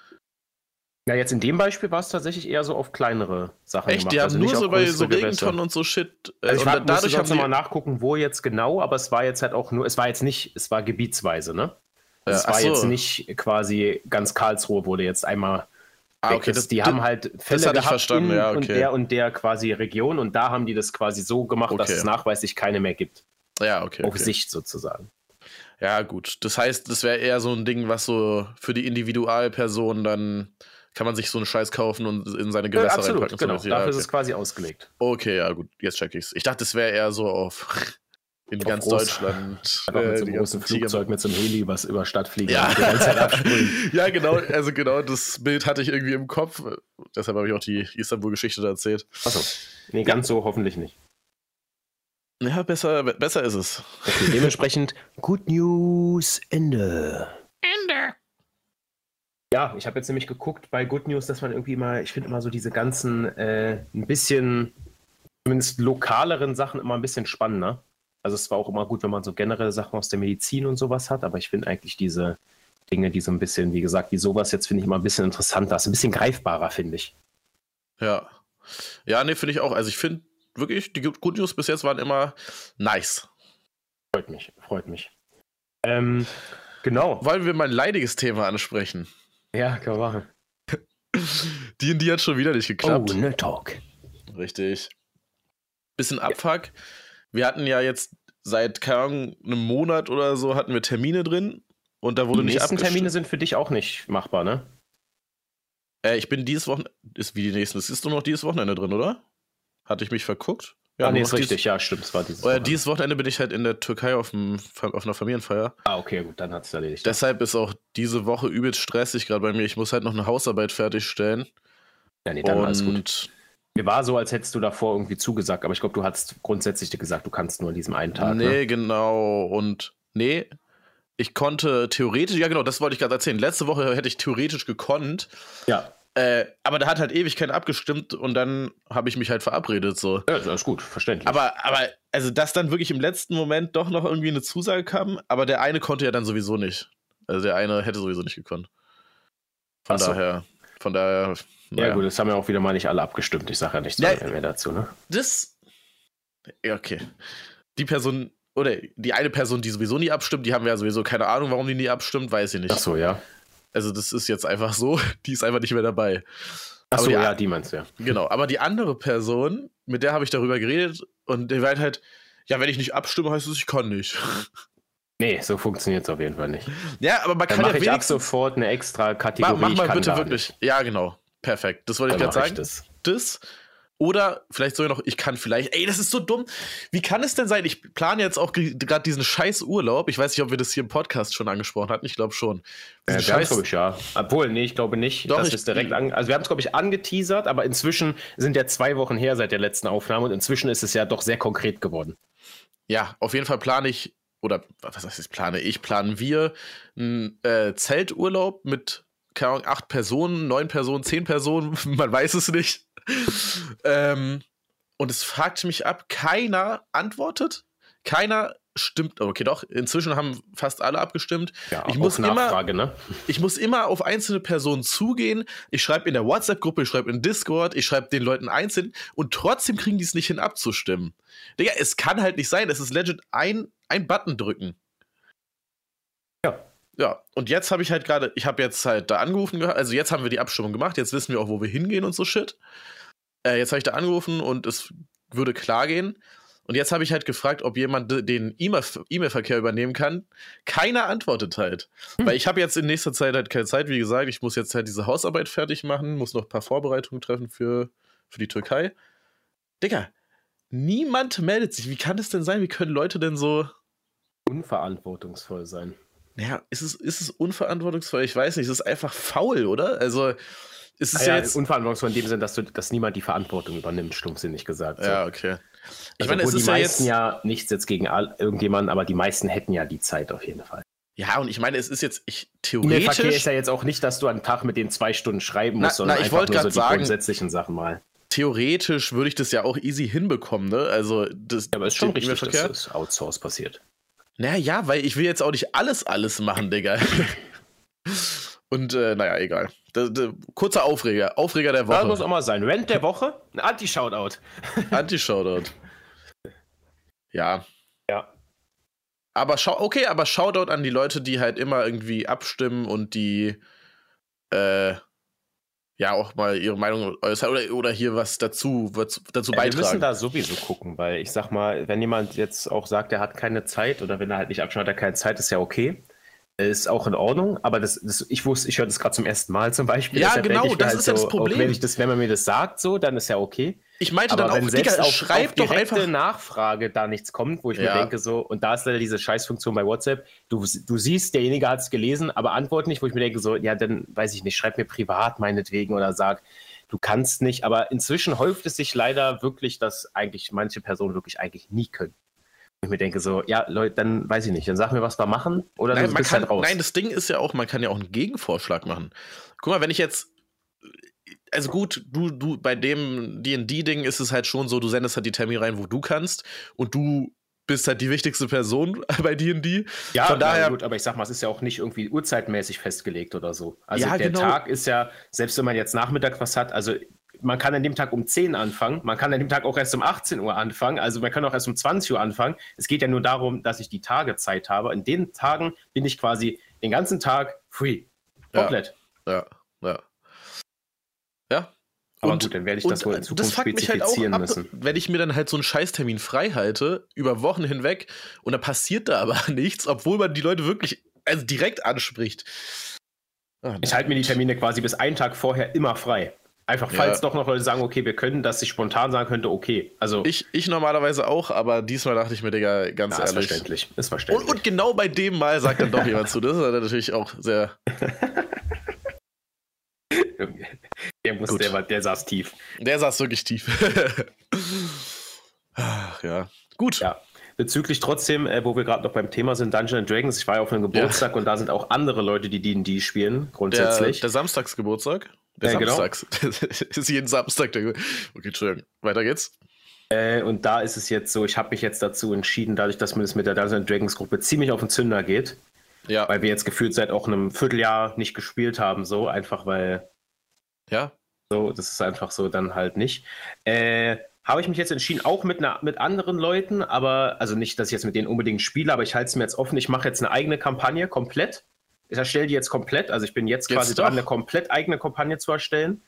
Ja, jetzt in dem Beispiel war es tatsächlich eher so auf kleinere Sachen Echt? gemacht. Die haben also nur so bei so Regentonnen und so Shit. Äh, also ich und dadurch haben sie mal nachgucken, wo jetzt genau, aber es war jetzt halt auch nur, es war jetzt nicht, es war gebietsweise, ne? Also ja, es war so. jetzt nicht quasi ganz Karlsruhe wurde jetzt einmal ah, okay, das, die das, haben halt Fälle das gehabt verstanden. in Ja, okay. und der und der quasi Region und da haben die das quasi so gemacht, okay. dass es nachweislich keine mehr gibt. Ja, okay. Auf okay. Sicht sozusagen. Ja, gut. Das heißt, das wäre eher so ein Ding, was so für die Individualperson dann kann man sich so einen Scheiß kaufen und in seine Gewässer ja, absolut, reinpacken. Genau, so dafür ja, okay. ist es quasi ausgelegt. Okay, ja gut, jetzt check ich's. Ich dachte, das wäre eher so auf in auf ganz groß, Deutschland. Einfach mit so einem großen Flugzeug, mit so einem Heli, was über Stadt fliegt ja. und die ganze Zeit absprühen. Ja, genau, also genau das Bild hatte ich irgendwie im Kopf. Deshalb habe ich auch die Istanbul-Geschichte da erzählt. Achso, nee, ganz so hoffentlich nicht. Ja, besser, besser ist es. Okay, dementsprechend Good News, Ende. Ende. Ja, ich habe jetzt nämlich geguckt bei Good News, dass man irgendwie mal, ich finde immer so diese ganzen äh, ein bisschen, zumindest lokaleren Sachen immer ein bisschen spannender. Also es war auch immer gut, wenn man so generelle Sachen aus der Medizin und sowas hat, aber ich finde eigentlich diese Dinge, die so ein bisschen, wie gesagt, wie sowas jetzt finde ich immer ein bisschen interessanter, ist ein bisschen greifbarer, finde ich. Ja. Ja, nee, finde ich auch. Also ich finde wirklich, die Good News bis jetzt waren immer nice. Freut mich, freut mich. Ähm, genau. Wollen wir mal ein leidiges Thema ansprechen? Ja, kann man machen. Die und die hat schon wieder nicht geklappt. Oh, ne Talk. Richtig. Bisschen Abfuck. Wir hatten ja jetzt seit, keine Ahnung, einem Monat oder so hatten wir Termine drin und da wurde die nicht abgestimmt. Die nächsten Termine sind für dich auch nicht machbar, ne? Äh, ich bin dieses Wochenende, ist wie die nächsten, es ist nur noch dieses Wochenende drin, oder? Hatte ich mich verguckt? Ja, ah, nee, ist richtig, dieses, ja, stimmt, es war dieses Wochenende. Dieses Wochenende bin ich halt in der Türkei auf, dem, auf einer Familienfeier. Ah, okay, gut, dann hat es erledigt. Deshalb ist auch diese Woche übelst stressig gerade bei mir. Ich muss halt noch eine Hausarbeit fertigstellen. Ja, nee, dann und alles gut. Mir war so, als hättest du davor irgendwie zugesagt, aber ich glaube, du hast grundsätzlich dir gesagt, du kannst nur an diesem einen Tag. Nee, ne? genau. Und nee, ich konnte theoretisch, ja genau, das wollte ich gerade erzählen. Letzte Woche hätte ich theoretisch gekonnt. Ja. Äh, aber da hat halt ewig keiner abgestimmt und dann habe ich mich halt verabredet. So. Ja, das ist gut, verständlich. Aber, aber, also, dass dann wirklich im letzten Moment doch noch irgendwie eine Zusage kam, aber der eine konnte ja dann sowieso nicht. Also der eine hätte sowieso nicht gekonnt. Von so. daher, von daher. Naja. Ja, gut, das haben ja auch wieder mal nicht alle abgestimmt. Ich sage ja nichts ja, mehr dazu, ne? Das. Ja, okay. Die Person, oder die eine Person, die sowieso nie abstimmt, die haben wir ja sowieso keine Ahnung, warum die nie abstimmt, weiß ich nicht. Ach so, ja. Also, das ist jetzt einfach so, die ist einfach nicht mehr dabei. Achso, die, ja, die meinst du, ja. Genau, aber die andere Person, mit der habe ich darüber geredet und der war halt, ja, wenn ich nicht abstimme, heißt es, ich kann nicht. Nee, so funktioniert es auf jeden Fall nicht. Ja, aber man Dann kann ja mache ich ab wenigstens... sofort eine extra Kategorie. Mach, mach mal ich kann bitte da wirklich. Nicht. Ja, genau. Perfekt. Das wollte ich Dann gerade mach sagen. ich das. Das. Oder vielleicht sogar noch, ich kann vielleicht, ey, das ist so dumm. Wie kann es denn sein? Ich plane jetzt auch gerade diesen scheiß Urlaub. Ich weiß nicht, ob wir das hier im Podcast schon angesprochen hatten. Ich glaube schon. Ja, wir scheiß... glaube ich, ja. Obwohl, nee, ich glaube nicht. Doch, das ich, ist direkt an... Also wir haben es, glaube ich, angeteasert, aber inzwischen sind ja zwei Wochen her seit der letzten Aufnahme und inzwischen ist es ja doch sehr konkret geworden. Ja, auf jeden Fall plane ich, oder was heißt ich plane? Ich planen wir einen äh, Zelturlaub mit, keine Ahnung, acht Personen, neun Personen, zehn Personen, man weiß es nicht. ähm, und es fragt mich ab, keiner antwortet, keiner stimmt, okay, doch, inzwischen haben fast alle abgestimmt. Ja, ich muss Nachfrage, immer, ne? Ich muss immer auf einzelne Personen zugehen, ich schreibe in der WhatsApp-Gruppe, ich schreibe in Discord, ich schreibe den Leuten einzeln und trotzdem kriegen die es nicht hin abzustimmen. Digga, es kann halt nicht sein, es ist legit ein, ein Button drücken. Ja. Ja, und jetzt habe ich halt gerade, ich habe jetzt halt da angerufen, also jetzt haben wir die Abstimmung gemacht, jetzt wissen wir auch, wo wir hingehen und so Shit. Äh, jetzt habe ich da angerufen und es würde klar gehen. Und jetzt habe ich halt gefragt, ob jemand den E-Mail-Verkehr übernehmen kann. Keiner antwortet halt. Hm. Weil ich habe jetzt in nächster Zeit halt keine Zeit, wie gesagt, ich muss jetzt halt diese Hausarbeit fertig machen, muss noch ein paar Vorbereitungen treffen für, für die Türkei. Digga, niemand meldet sich. Wie kann das denn sein? Wie können Leute denn so unverantwortungsvoll sein? Ja, ist es, ist es unverantwortungsvoll? Ich weiß nicht, es ist einfach faul, oder? Also, ist es ah, ja, ja jetzt unverantwortungsvoll in dem Sinn, dass, du, dass niemand die Verantwortung übernimmt, stumpfsinnig gesagt. So. Ja, okay. Ich also, meine, es die ist meisten ja jetzt ja nichts jetzt gegen all, irgendjemanden, aber die meisten hätten ja die Zeit auf jeden Fall. Ja, und ich meine, es ist jetzt ich, theoretisch. Der Verkehr ist ja jetzt auch nicht, dass du einen Tag mit den zwei Stunden schreiben musst, na, sondern na, ich einfach nur so die sagen, grundsätzlichen Sachen mal. Theoretisch würde ich das ja auch easy hinbekommen, ne? Also, das, ja, aber es ist schon richtig, dass das Outsource passiert. Naja, weil ich will jetzt auch nicht alles, alles machen, Digga. Und, äh, naja, egal. Da, da, kurzer Aufreger. Aufreger der Woche. Das muss auch mal sein. Rant der Woche? Ein Anti-Shoutout. Anti-Shoutout. Ja. Ja. Aber schau, okay, aber Shoutout an die Leute, die halt immer irgendwie abstimmen und die, äh, ja, auch mal ihre Meinung äußern oder, oder hier was dazu, was dazu ja, beitragen. Wir müssen da sowieso gucken, weil ich sag mal, wenn jemand jetzt auch sagt, er hat keine Zeit oder wenn er halt nicht abschaut, hat er keine Zeit, ist ja okay. Ist auch in Ordnung, aber das, das ich wusste, ich höre das gerade zum ersten Mal zum Beispiel. Ja, genau, das halt ist ja so, das Problem. Wenn, ich das, wenn man mir das sagt, so, dann ist ja okay. Ich meinte aber dann wenn auch, selbst Digga, auf, schreib auf doch einfach Nachfrage da nichts kommt, wo ich ja. mir denke so, und da ist leider diese Scheißfunktion bei WhatsApp, du, du siehst, derjenige hat es gelesen, aber antwort nicht, wo ich mir denke so, ja, dann weiß ich nicht, schreib mir privat meinetwegen oder sag, du kannst nicht, aber inzwischen häuft es sich leider wirklich, dass eigentlich manche Personen wirklich eigentlich nie können. Ich mir denke so, ja, Leute, dann weiß ich nicht, dann sag mir, was wir machen oder nein, du man bist kann, halt raus. Nein, das Ding ist ja auch, man kann ja auch einen Gegenvorschlag machen. Guck mal, wenn ich jetzt, also gut, du, du, bei dem D und D-Ding ist es halt schon so, du sendest halt die Termine rein, wo du kannst und du bist halt die wichtigste Person bei D und D. Ja, von daher, gut, aber ich sag mal, es ist ja auch nicht irgendwie uhrzeitmäßig festgelegt oder so. Also ja, der genau. Tag ist ja, selbst wenn man jetzt Nachmittag was hat, also man kann an dem Tag um zehn anfangen, man kann an dem Tag auch erst um achtzehn Uhr anfangen, also man kann auch erst um zwanzig Uhr anfangen. Es geht ja nur darum, dass ich die Tage Zeit habe. In den Tagen bin ich quasi den ganzen Tag free. Komplett. Ja, ja, ja. Ja. Aber und, gut, dann werde ich das wohl in Zukunft das fuckt mich halt auch ab, müssen. Wenn ich mir dann halt so einen Scheißtermin frei halte, über Wochen hinweg, und da passiert da aber nichts, obwohl man die Leute wirklich also direkt anspricht. Ah, ich halte mir die Termine quasi bis einen Tag vorher immer frei. Einfach, falls ja. doch noch Leute sagen, okay, wir können, dass ich spontan sagen könnte, okay. Also ich, ich normalerweise auch, aber diesmal dachte ich mir, Digga, ganz ja, ehrlich. Ist verständlich. Ist verständlich. Und, und genau bei dem Mal sagt dann doch jemand zu. Das ist natürlich auch sehr. der, muss, der, war, der saß tief. Der saß wirklich tief. Ach ja. Gut. Ja. Bezüglich trotzdem, äh, wo wir gerade noch beim Thema sind, Dungeons and Dragons, ich war ja auf einem Geburtstag ja. und da sind auch andere Leute, die D und D spielen, grundsätzlich. Der, der Samstagsgeburtstag? Der äh, Samstags. Genau. ist jeden Samstag. Der okay, Entschuldigung. Weiter geht's. Äh, und da ist es jetzt so, ich habe mich jetzt dazu entschieden, dadurch, dass mir das mit der Dungeons and Dragons Gruppe ziemlich auf den Zünder geht, ja. weil wir jetzt gefühlt seit auch einem Vierteljahr nicht gespielt haben, so einfach, weil ja, so, das ist einfach so dann halt nicht. Äh, habe ich mich jetzt entschieden, auch mit, einer, mit anderen Leuten, aber, also nicht, dass ich jetzt mit denen unbedingt spiele, aber ich halte es mir jetzt offen, ich mache jetzt eine eigene Kampagne komplett. Ich erstelle die jetzt komplett, also ich bin jetzt Geht's quasi doch? dran, eine komplett eigene Kampagne zu erstellen.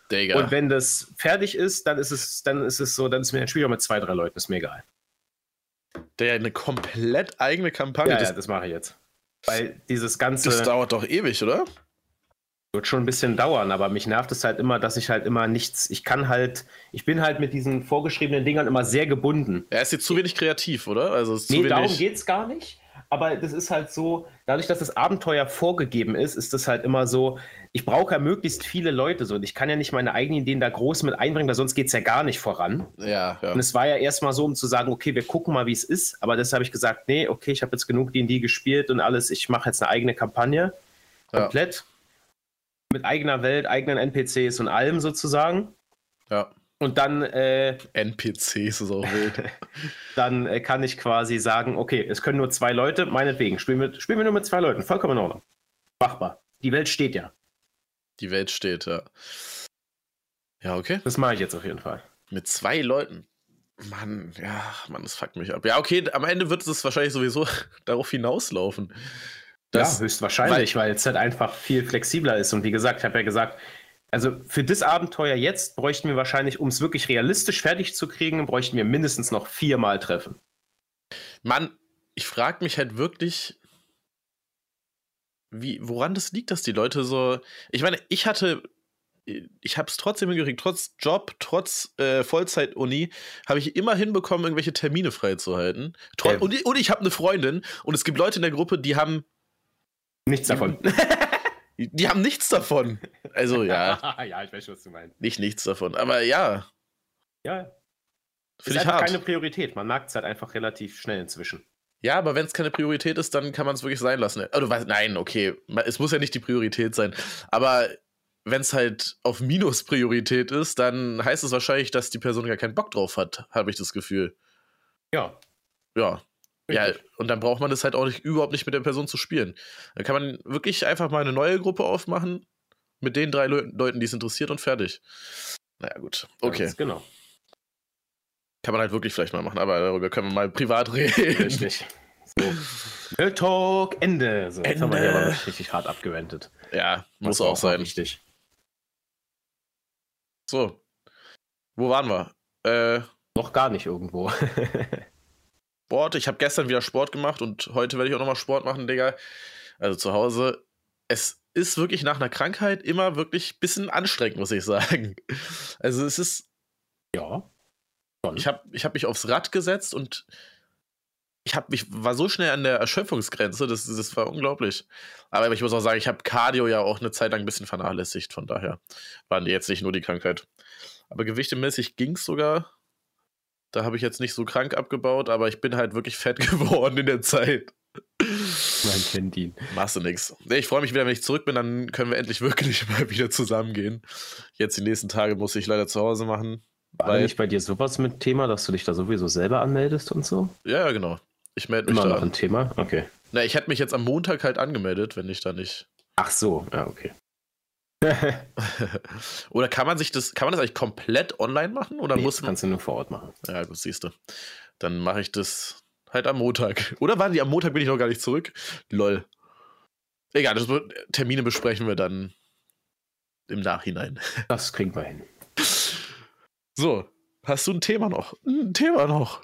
Digga. Und wenn das fertig ist, dann ist es, dann ist es so, dann ist mir ein Spiel auch mit zwei, drei Leuten, ist mir egal. Der eine komplett eigene Kampagne. Ja, das, ja, das mache ich jetzt. Weil dieses ganze. Das dauert doch ewig, oder? Wird schon ein bisschen dauern, aber mich nervt es halt immer, dass ich halt immer nichts. Ich kann halt, ich bin halt mit diesen vorgeschriebenen Dingern immer sehr gebunden. Er ist jetzt zu wenig kreativ, oder? Also ist nee, zu wenig... darum geht's gar nicht. Aber das ist halt so, dadurch, dass das Abenteuer vorgegeben ist, ist das halt immer so, ich brauche ja möglichst viele Leute so und ich kann ja nicht meine eigenen Ideen da groß mit einbringen, weil sonst geht es ja gar nicht voran. Ja, ja. Und es war ja erstmal so, um zu sagen, okay, wir gucken mal, wie es ist. Aber das habe ich gesagt, nee, okay, ich habe jetzt genug D und D gespielt und alles, ich mache jetzt eine eigene Kampagne. Komplett. Ja. Mit eigener Welt, eigenen N P Cs und allem sozusagen. Ja. Und dann äh, N P Cs ist auch wild. Dann äh, kann ich quasi sagen, okay, es können nur zwei Leute, meinetwegen, spielen wir, spielen wir nur mit zwei Leuten, vollkommen in Ordnung. Machbar. Die Welt steht ja. Die Welt steht, ja. Ja, okay. Das mache ich jetzt auf jeden Fall. Mit zwei Leuten. Mann, ja, Mann, das fuckt mich ab. Ja, okay, am Ende wird es wahrscheinlich sowieso darauf hinauslaufen. Das, ja, höchstwahrscheinlich, weil, weil es halt einfach viel flexibler ist. Und wie gesagt, ich habe ja gesagt, also für das Abenteuer jetzt bräuchten wir wahrscheinlich, um es wirklich realistisch fertig zu kriegen, bräuchten wir mindestens noch viermal Treffen. Mann, ich frage mich halt wirklich, wie, woran das liegt, dass die Leute so... Ich meine, ich hatte... Ich habe es trotzdem hingekriegt, trotz Job, trotz äh, Vollzeit-Uni, habe ich immer hinbekommen, irgendwelche Termine freizuhalten. Tro- ähm. Und, und ich habe eine Freundin und es gibt Leute in der Gruppe, die haben... Nichts davon. Die, die haben nichts davon. Also, ja. Ja, ich weiß schon, was du meinst. Nicht nichts davon, aber ja. Ja. Finde ist ich einfach hart. Keine Priorität. Man merkt es halt einfach relativ schnell inzwischen. Ja, aber wenn es keine Priorität ist, dann kann man es wirklich sein lassen. Oder was? Nein, okay. Es muss ja nicht die Priorität sein. Aber wenn es halt auf Minus-Priorität ist, dann heißt es wahrscheinlich, dass die Person gar keinen Bock drauf hat, habe ich das Gefühl. Ja. Ja. Ja, und dann braucht man das halt auch nicht, überhaupt nicht mit der Person zu spielen. Dann kann man wirklich einfach mal eine neue Gruppe aufmachen, mit den drei Le- Leuten, die es interessiert und fertig. Naja, gut. Okay. Ja, genau. Kann man halt wirklich vielleicht mal machen, aber darüber können wir mal privat reden. Richtig. So. Nerd Talk, Ende. So, jetzt Ende. haben wir hier aber richtig hart abgewendet. Ja, muss auch auch sein. Richtig. So. Wo waren wir? Äh, Noch gar nicht irgendwo. Sport. Ich habe gestern wieder Sport gemacht und heute werde ich auch nochmal Sport machen, Digga. Also zu Hause. Es ist wirklich nach einer Krankheit immer wirklich ein bisschen anstrengend, muss ich sagen. Also es ist... Ja. Schon. Ich habe ich hab mich aufs Rad gesetzt und ich, hab, ich war so schnell an der Erschöpfungsgrenze, das, das war unglaublich. Aber ich muss auch sagen, ich habe Cardio ja auch eine Zeit lang ein bisschen vernachlässigt, von daher waren die jetzt nicht nur die Krankheit. Aber gewichtemäßig ging es sogar. Da habe ich jetzt nicht so krank abgebaut, aber ich bin halt wirklich fett geworden in der Zeit. Man kennt ihn. Machst du nix. Nee, ich freue mich wieder, wenn ich zurück bin, dann können wir endlich wirklich mal wieder zusammengehen. Jetzt die nächsten Tage muss ich leider zu Hause machen. War weil nicht bei dir sowas mit Thema, dass du dich da sowieso selber anmeldest und so? Ja, ja, genau. Ich melde mich Immer da. noch ein Thema? Okay. Na, ich hätte mich jetzt am Montag halt angemeldet, wenn ich da nicht... Ach so, ja, okay. Oder kann man sich das, kann man das eigentlich komplett online machen? Oder nee, muss das man... kannst du nur vor Ort machen. Ja, gut, siehst du. Dann mache ich das halt am Montag. Oder waren die am Montag bin ich noch gar nicht zurück? Lol. Egal, das, Termine besprechen wir dann im Nachhinein. Das kriegen wir hin. So, hast du ein Thema noch? Ein Thema noch.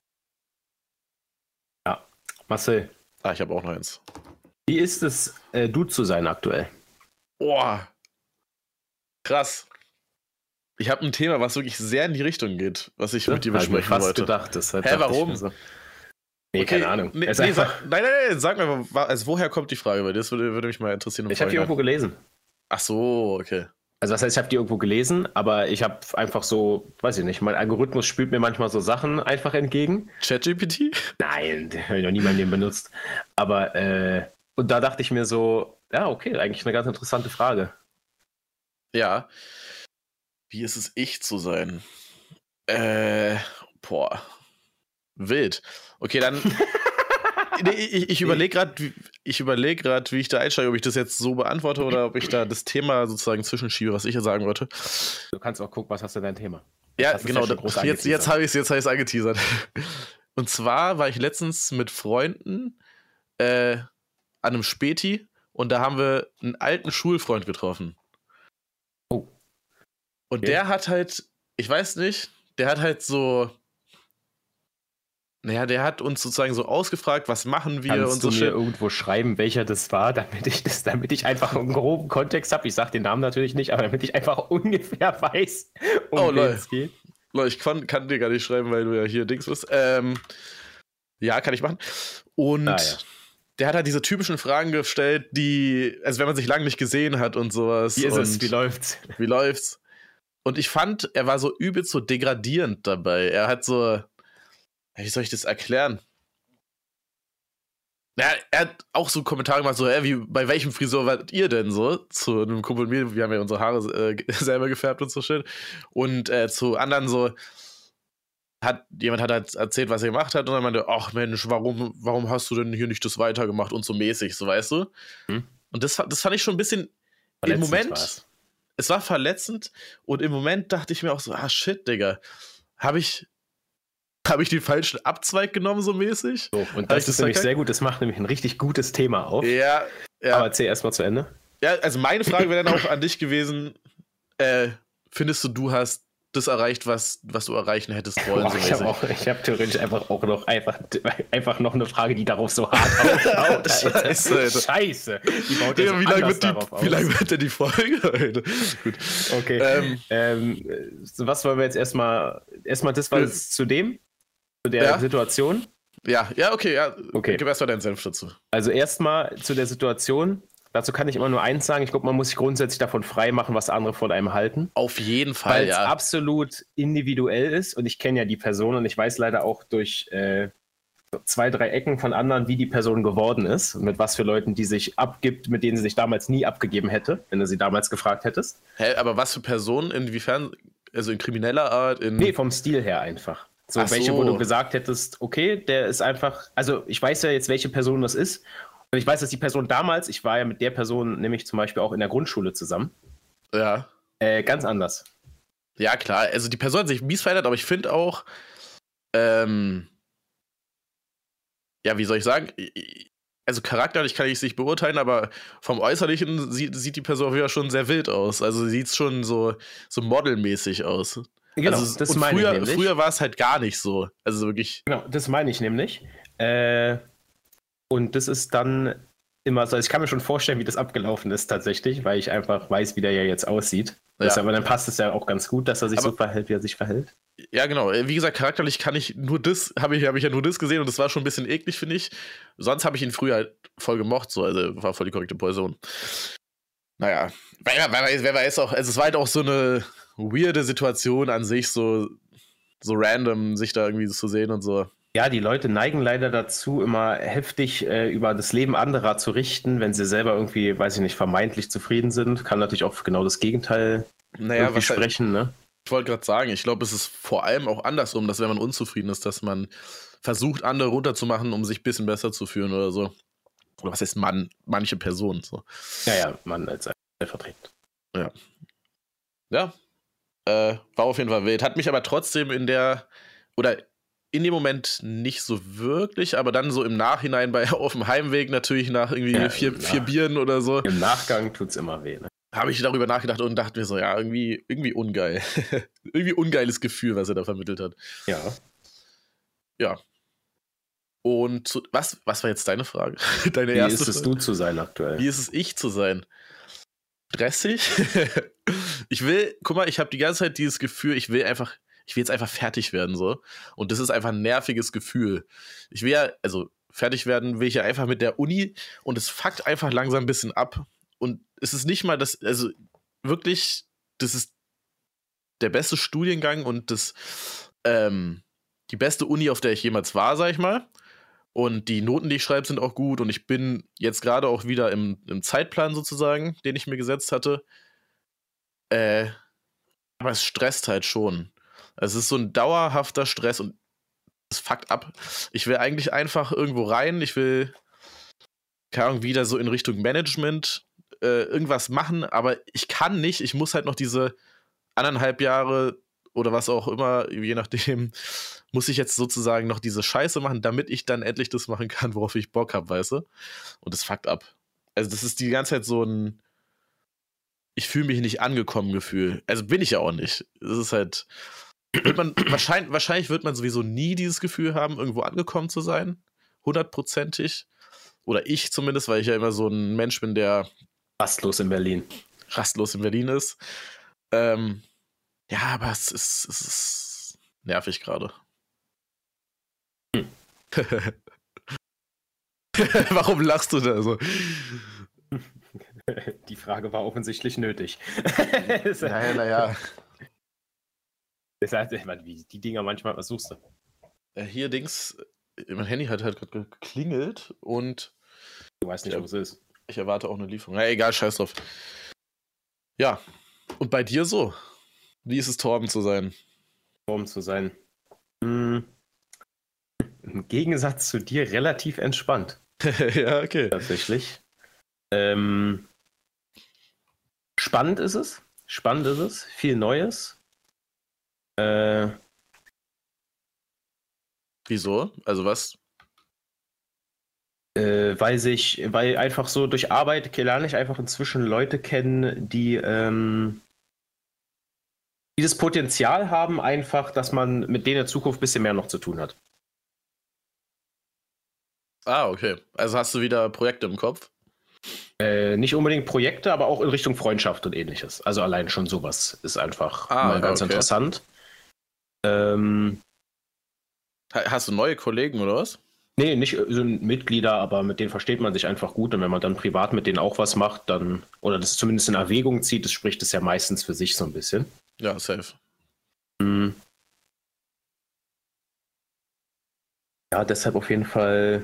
Ja, Marcel. Ah, ich habe auch noch eins. Wie ist es, äh, du zu sein aktuell? Boah. Krass. Ich habe ein Thema, was wirklich sehr in die Richtung geht, was ich ja, mit dir besprechen fast wollte. Gedacht, das Hä, warum? So. Nee, okay, keine Ahnung. Nee, nee, sag, nein, nein, nein, sag mir, also woher kommt die Frage? Weil das würde, würde mich mal interessieren. Ich habe die irgendwo gelesen. Ach so, okay. Also das heißt, ich habe die irgendwo gelesen, aber ich habe einfach so, weiß ich nicht, mein Algorithmus spült mir manchmal so Sachen einfach entgegen. ChatGPT? Nein, den habe ich noch nie in meinem Leben benutzt. Aber, äh, und da dachte ich mir so, ja, okay, eigentlich eine ganz interessante Frage. Ja. Wie ist es, ich zu sein? Äh, boah. Wild. Okay, dann... nee, ich ich überlege gerade, ich überlege gerade, wie ich da einsteige, ob ich das jetzt so beantworte oder ob ich da das Thema sozusagen zwischenschiebe, was ich ja sagen wollte. Du kannst auch gucken, was hast du dein Thema? Ja, genau. Ja jetzt jetzt habe ich es jetzt hab ich's angeteasert. Und zwar war ich letztens mit Freunden äh, an einem Späti und da haben wir einen alten Schulfreund getroffen. Oh. Und Okay. der hat halt, ich weiß nicht, der hat halt so, naja, der hat uns sozusagen so ausgefragt, was machen wir Kannst und so du mir shit. irgendwo schreiben, welcher das war, damit ich das, damit ich einfach einen groben Kontext habe? Ich sag den Namen natürlich nicht, aber damit ich einfach ungefähr weiß, um Oh, wen lol. es geht. Leute, ich kann, kann dir gar nicht schreiben, weil du ja hier Dings bist. Ähm, ja, kann ich machen. Und Ah, ja. der hat halt diese typischen Fragen gestellt, die, also wenn man sich lange nicht gesehen hat und sowas. Wie ist und es? Wie läuft's? Wie läuft's? Und ich fand, er war so übelst so degradierend dabei. Er hat so, wie soll ich das erklären? Ja, er hat auch so Kommentare gemacht, so, ey, wie, bei welchem Friseur wart ihr denn so? Zu einem Kumpel und mir, wir haben ja unsere Haare äh, selber gefärbt und so schön. Und äh, zu anderen so, hat, jemand hat halt erzählt, was er gemacht hat, und dann meinte, ach Mensch, warum, warum hast du denn hier nicht das weitergemacht und so mäßig, so weißt du? Hm. Und das, das fand ich schon ein bisschen, im Verletzend Moment, war's. es war verletzend, und im Moment dachte ich mir auch so, ah shit, Digga, habe ich, hab ich den falschen Abzweig genommen, so mäßig? So, und Hab das ich ist nämlich verkackt? sehr gut, das macht nämlich ein richtig gutes Thema auf. Ja, ja. Aber erzähl erstmal zu Ende. Ja, also meine Frage wäre dann auch an dich gewesen, äh, findest du, du hast das erreicht, was, was du erreichen hättest wollen? Boah, so ich habe mäßig? hab theoretisch einfach auch noch einfach, einfach noch eine Frage, die darauf so hart aufbaut. Scheiße, Alter. Scheiße. Die baut Digga, jetzt wie lange anders wird, die- darauf aus. wie lang wird denn die Folge heute? Gut. Okay. Ähm, Ähm, so, was wollen wir jetzt erstmal, erstmal das war Ja. es zu dem, zu der Ja. Situation. Ja, ja, okay, ja. Okay. Gib erstmal deinen Senf dazu. Also erstmal zu der Situation. Dazu kann ich immer nur eins sagen. Ich glaube, man muss sich grundsätzlich davon frei machen, was andere von einem halten. Auf jeden Fall, Weil es ja. absolut individuell ist. Und ich kenne ja die Person und ich weiß leider auch durch äh, zwei, drei Ecken von anderen, wie die Person geworden ist. Und mit was für Leuten die sich abgibt, mit denen sie sich damals nie abgegeben hätte, wenn du sie damals gefragt hättest. Hä, aber was für Personen, inwiefern, also in krimineller Art, in... Nee, vom Stil her einfach. So, Ach welche, so. wo du gesagt hättest, okay, der ist einfach, also ich weiß ja jetzt, welche Person das ist. Und ich weiß, dass die Person damals, ich war ja mit der Person nämlich zum Beispiel auch in der Grundschule zusammen, Ja. äh, ganz anders. Ja, klar. Also die Person hat sich mies verändert, aber ich finde auch, ähm, ja, wie soll ich sagen? Also charakterlich kann ich es nicht beurteilen, aber vom Äußerlichen sieht, sieht die Person ja schon sehr wild aus. Also sieht es schon so, so modelmäßig aus. Genau, also, das und meine früher, ich nämlich. früher war es halt gar nicht so. Also wirklich. Genau, das meine ich nämlich. Äh, und das ist dann immer so, also ich kann mir schon vorstellen, wie das abgelaufen ist tatsächlich, weil ich einfach weiß, wie der ja jetzt aussieht. Ja. Das, aber dann passt es ja auch ganz gut, dass er sich Aber- so verhält, wie er sich verhält. Ja, genau. Wie gesagt, charakterlich kann ich nur das, habe ich, hab ich ja nur das gesehen, und das war schon ein bisschen eklig, finde ich. Sonst habe ich ihn früher halt voll gemocht, so, also war voll die korrekte Person. Naja, wer, wer, weiß, wer weiß auch, also es war halt auch so eine weirde Situation an sich, so, so random, sich da irgendwie zu sehen und so. Ja, die Leute neigen leider dazu, immer heftig äh, über das Leben anderer zu richten, wenn sie selber irgendwie, weiß ich nicht, vermeintlich zufrieden sind. Kann natürlich auch genau das Gegenteil Naja, irgendwie was halt, sprechen, ne? ich wollte gerade sagen, ich glaube, es ist vor allem auch andersrum, dass wenn man unzufrieden ist, dass man versucht, andere runterzumachen, um sich ein bisschen besser zu fühlen oder so. Oder was heißt man, manche Personen, so. Ja, ja, man als stellvertretend. Ja, äh, war auf jeden Fall wild. Hat mich aber trotzdem in der, oder in dem Moment nicht so wirklich, aber dann so im Nachhinein bei auf dem Heimweg natürlich nach irgendwie Ja, vier, im vier Nach- Bieren oder so, Im Nachgang tut's immer weh, ne? habe ich darüber nachgedacht und dachte mir so, ja, irgendwie, irgendwie ungeil. Irgendwie ungeiles Gefühl, was er da vermittelt hat. Ja. Ja. Und zu, was, was war jetzt deine Frage? Deine Wie erste ist es Frage? du zu sein aktuell? Wie ist es ich zu sein? Stressig? Ich will, guck mal, ich habe die ganze Zeit dieses Gefühl, ich will einfach, ich will jetzt einfach fertig werden, so. Und das ist einfach ein nerviges Gefühl. Ich will ja, also fertig werden will ich ja einfach mit der Uni, und es fuckt einfach langsam ein bisschen ab. Und es ist nicht mal das, also wirklich, das ist der beste Studiengang und das, ähm, die beste Uni, auf der ich jemals war, sag ich mal. Und die Noten, die ich schreibe, sind auch gut. Und ich bin jetzt gerade auch wieder im, im Zeitplan sozusagen, den ich mir gesetzt hatte. Äh, aber es stresst halt schon. Es ist so ein dauerhafter Stress und es fuckt ab. Ich will eigentlich einfach irgendwo rein. Ich will, keine Ahnung, wieder so in Richtung Management äh, irgendwas machen. Aber ich kann nicht. Ich muss halt noch diese anderthalb Jahre oder was auch immer, je nachdem, muss ich jetzt sozusagen noch diese Scheiße machen, damit ich dann endlich das machen kann, worauf ich Bock habe, weißt du? Und das fuckt ab. Also das ist die ganze Zeit so ein, ich fühle mich nicht angekommen Gefühl. Also bin ich ja auch nicht. Es ist halt, wird man, wahrscheinlich, wahrscheinlich wird man sowieso nie dieses Gefühl haben, irgendwo angekommen zu sein. Hundertprozentig. Oder ich zumindest, weil ich ja immer so ein Mensch bin, der rastlos in Berlin. Rastlos in Berlin ist. Ähm, ja, aber es ist, es ist nervig gerade. Hm. Warum lachst du da so? Die Frage war offensichtlich nötig. Naja, naja. Das heißt, wie die Dinger manchmal, was suchst du? Hier Dings, mein Handy hat halt gerade geklingelt und du weißt nicht, wo es ist. Ich erwarte auch eine Lieferung. Na, egal, scheiß drauf. Ja, und bei dir so? Wie ist es, Torben zu sein? Torben zu sein. Hm. Im Gegensatz zu dir relativ entspannt. Ja, okay. Tatsächlich. Ähm, spannend ist es. Spannend ist es. Viel Neues. Äh, Wieso? Also was? Äh, weil sich, weil einfach so durch Arbeit lerne ich einfach inzwischen Leute kennen, die, ähm, die das Potenzial haben, einfach, dass man mit denen in Zukunft ein bisschen mehr noch zu tun hat. Ah, okay. Also hast du wieder Projekte im Kopf? Äh, nicht unbedingt Projekte, aber auch in Richtung Freundschaft und ähnliches. Also allein schon sowas ist einfach ah, mal ganz okay. interessant. Ähm, Hast du neue Kollegen oder was? Nee, nicht so Mitglieder, aber mit denen versteht man sich einfach gut. Und wenn man dann privat mit denen auch was macht, dann, oder das zumindest in Erwägung zieht, das spricht es ja meistens für sich so ein bisschen. Ja, safe. Mhm. Ja, deshalb auf jeden Fall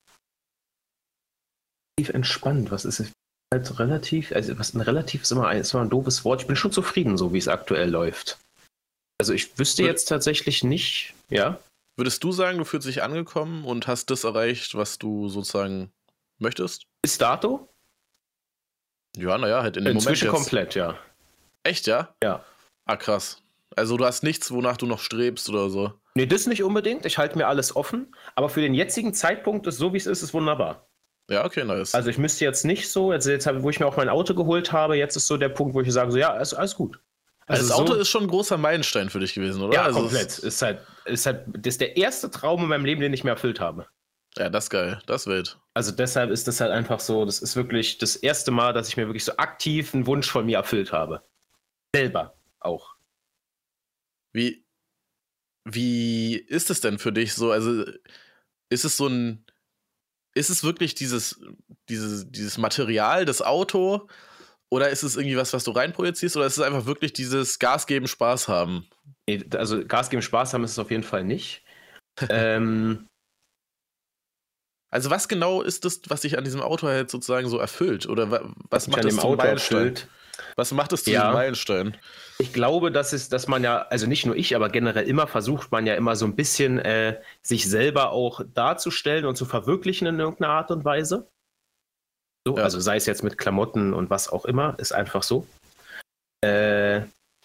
relativ entspannt. Was ist es? Halt relativ, also was ein relativ ist immer ein, ist immer ein doofes Wort. Ich bin schon zufrieden, so wie es aktuell läuft. Also ich wüsste Würde, jetzt tatsächlich nicht, ja. Würdest du sagen, du fühlst dich angekommen und hast das erreicht, was du sozusagen möchtest? Bis dato? Ja, naja, halt in dem Inzwischen Moment jetzt. komplett, ja. Echt, ja? Ja. Ah, krass. Also du hast nichts, wonach du noch strebst oder so? Nee, das nicht unbedingt. Ich halte mir alles offen. Aber für den jetzigen Zeitpunkt ist so, wie es ist, ist wunderbar. Ja, okay, nice. Also ich müsste jetzt nicht so, also jetzt, wo ich mir auch mein Auto geholt habe, jetzt ist so der Punkt, wo ich sage, so ja, ist alles gut. Also das so, Auto ist schon ein großer Meilenstein für dich gewesen, oder? Ja, also komplett. Ist, ist halt, ist halt, das ist der erste Traum in meinem Leben, den ich mir erfüllt habe. Ja, das ist geil. Das ist wild. Also deshalb ist das halt einfach so, das ist wirklich das erste Mal, dass ich mir wirklich so aktiv einen Wunsch von mir erfüllt habe. Selber auch. Wie, wie ist es denn für dich so? Also ist es so ein, ist es wirklich dieses, dieses, dieses Material, das Auto, oder ist es irgendwie was, was du reinprojizierst, oder ist es einfach wirklich dieses Gas geben, Spaß haben? Nee, also Gas geben, Spaß haben ist es auf jeden Fall nicht. ähm, also was genau ist das, was dich an diesem Auto halt sozusagen so erfüllt? Oder wa- was, was macht an es dem zum Auto Meilenstein? erfüllt. Was macht es zu Ja. diesem Meilenstein? Ich glaube, dass es, dass man ja, also nicht nur ich, aber generell immer versucht man ja immer so ein bisschen äh, sich selber auch darzustellen und zu verwirklichen in irgendeiner Art und Weise. So, Ja. also sei es jetzt mit Klamotten und was auch immer, ist einfach so. Äh,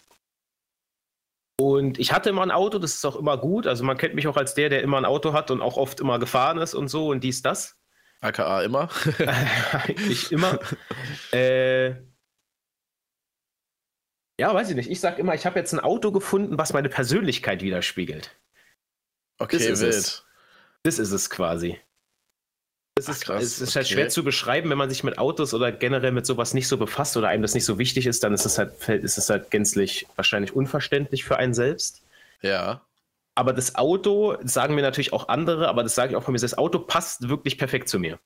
und ich hatte immer ein Auto, das ist auch immer gut. Also man kennt mich auch als der, der immer ein Auto hat und auch oft immer gefahren ist und so und dies, das. A K A immer. Eigentlich immer. äh, ja, weiß ich nicht. Ich sag immer, ich habe jetzt ein Auto gefunden, was meine Persönlichkeit widerspiegelt. Okay, Das ist wild. es. Das ist es quasi. Das Ach, ist, krass, es ist halt okay. schwer zu beschreiben, wenn man sich mit Autos oder generell mit sowas nicht so befasst oder einem das nicht so wichtig ist, dann ist es halt, ist es halt gänzlich wahrscheinlich unverständlich für einen selbst. Ja. Aber das Auto, das sagen mir natürlich auch andere, aber das sage ich auch von mir, das Auto passt wirklich perfekt zu mir.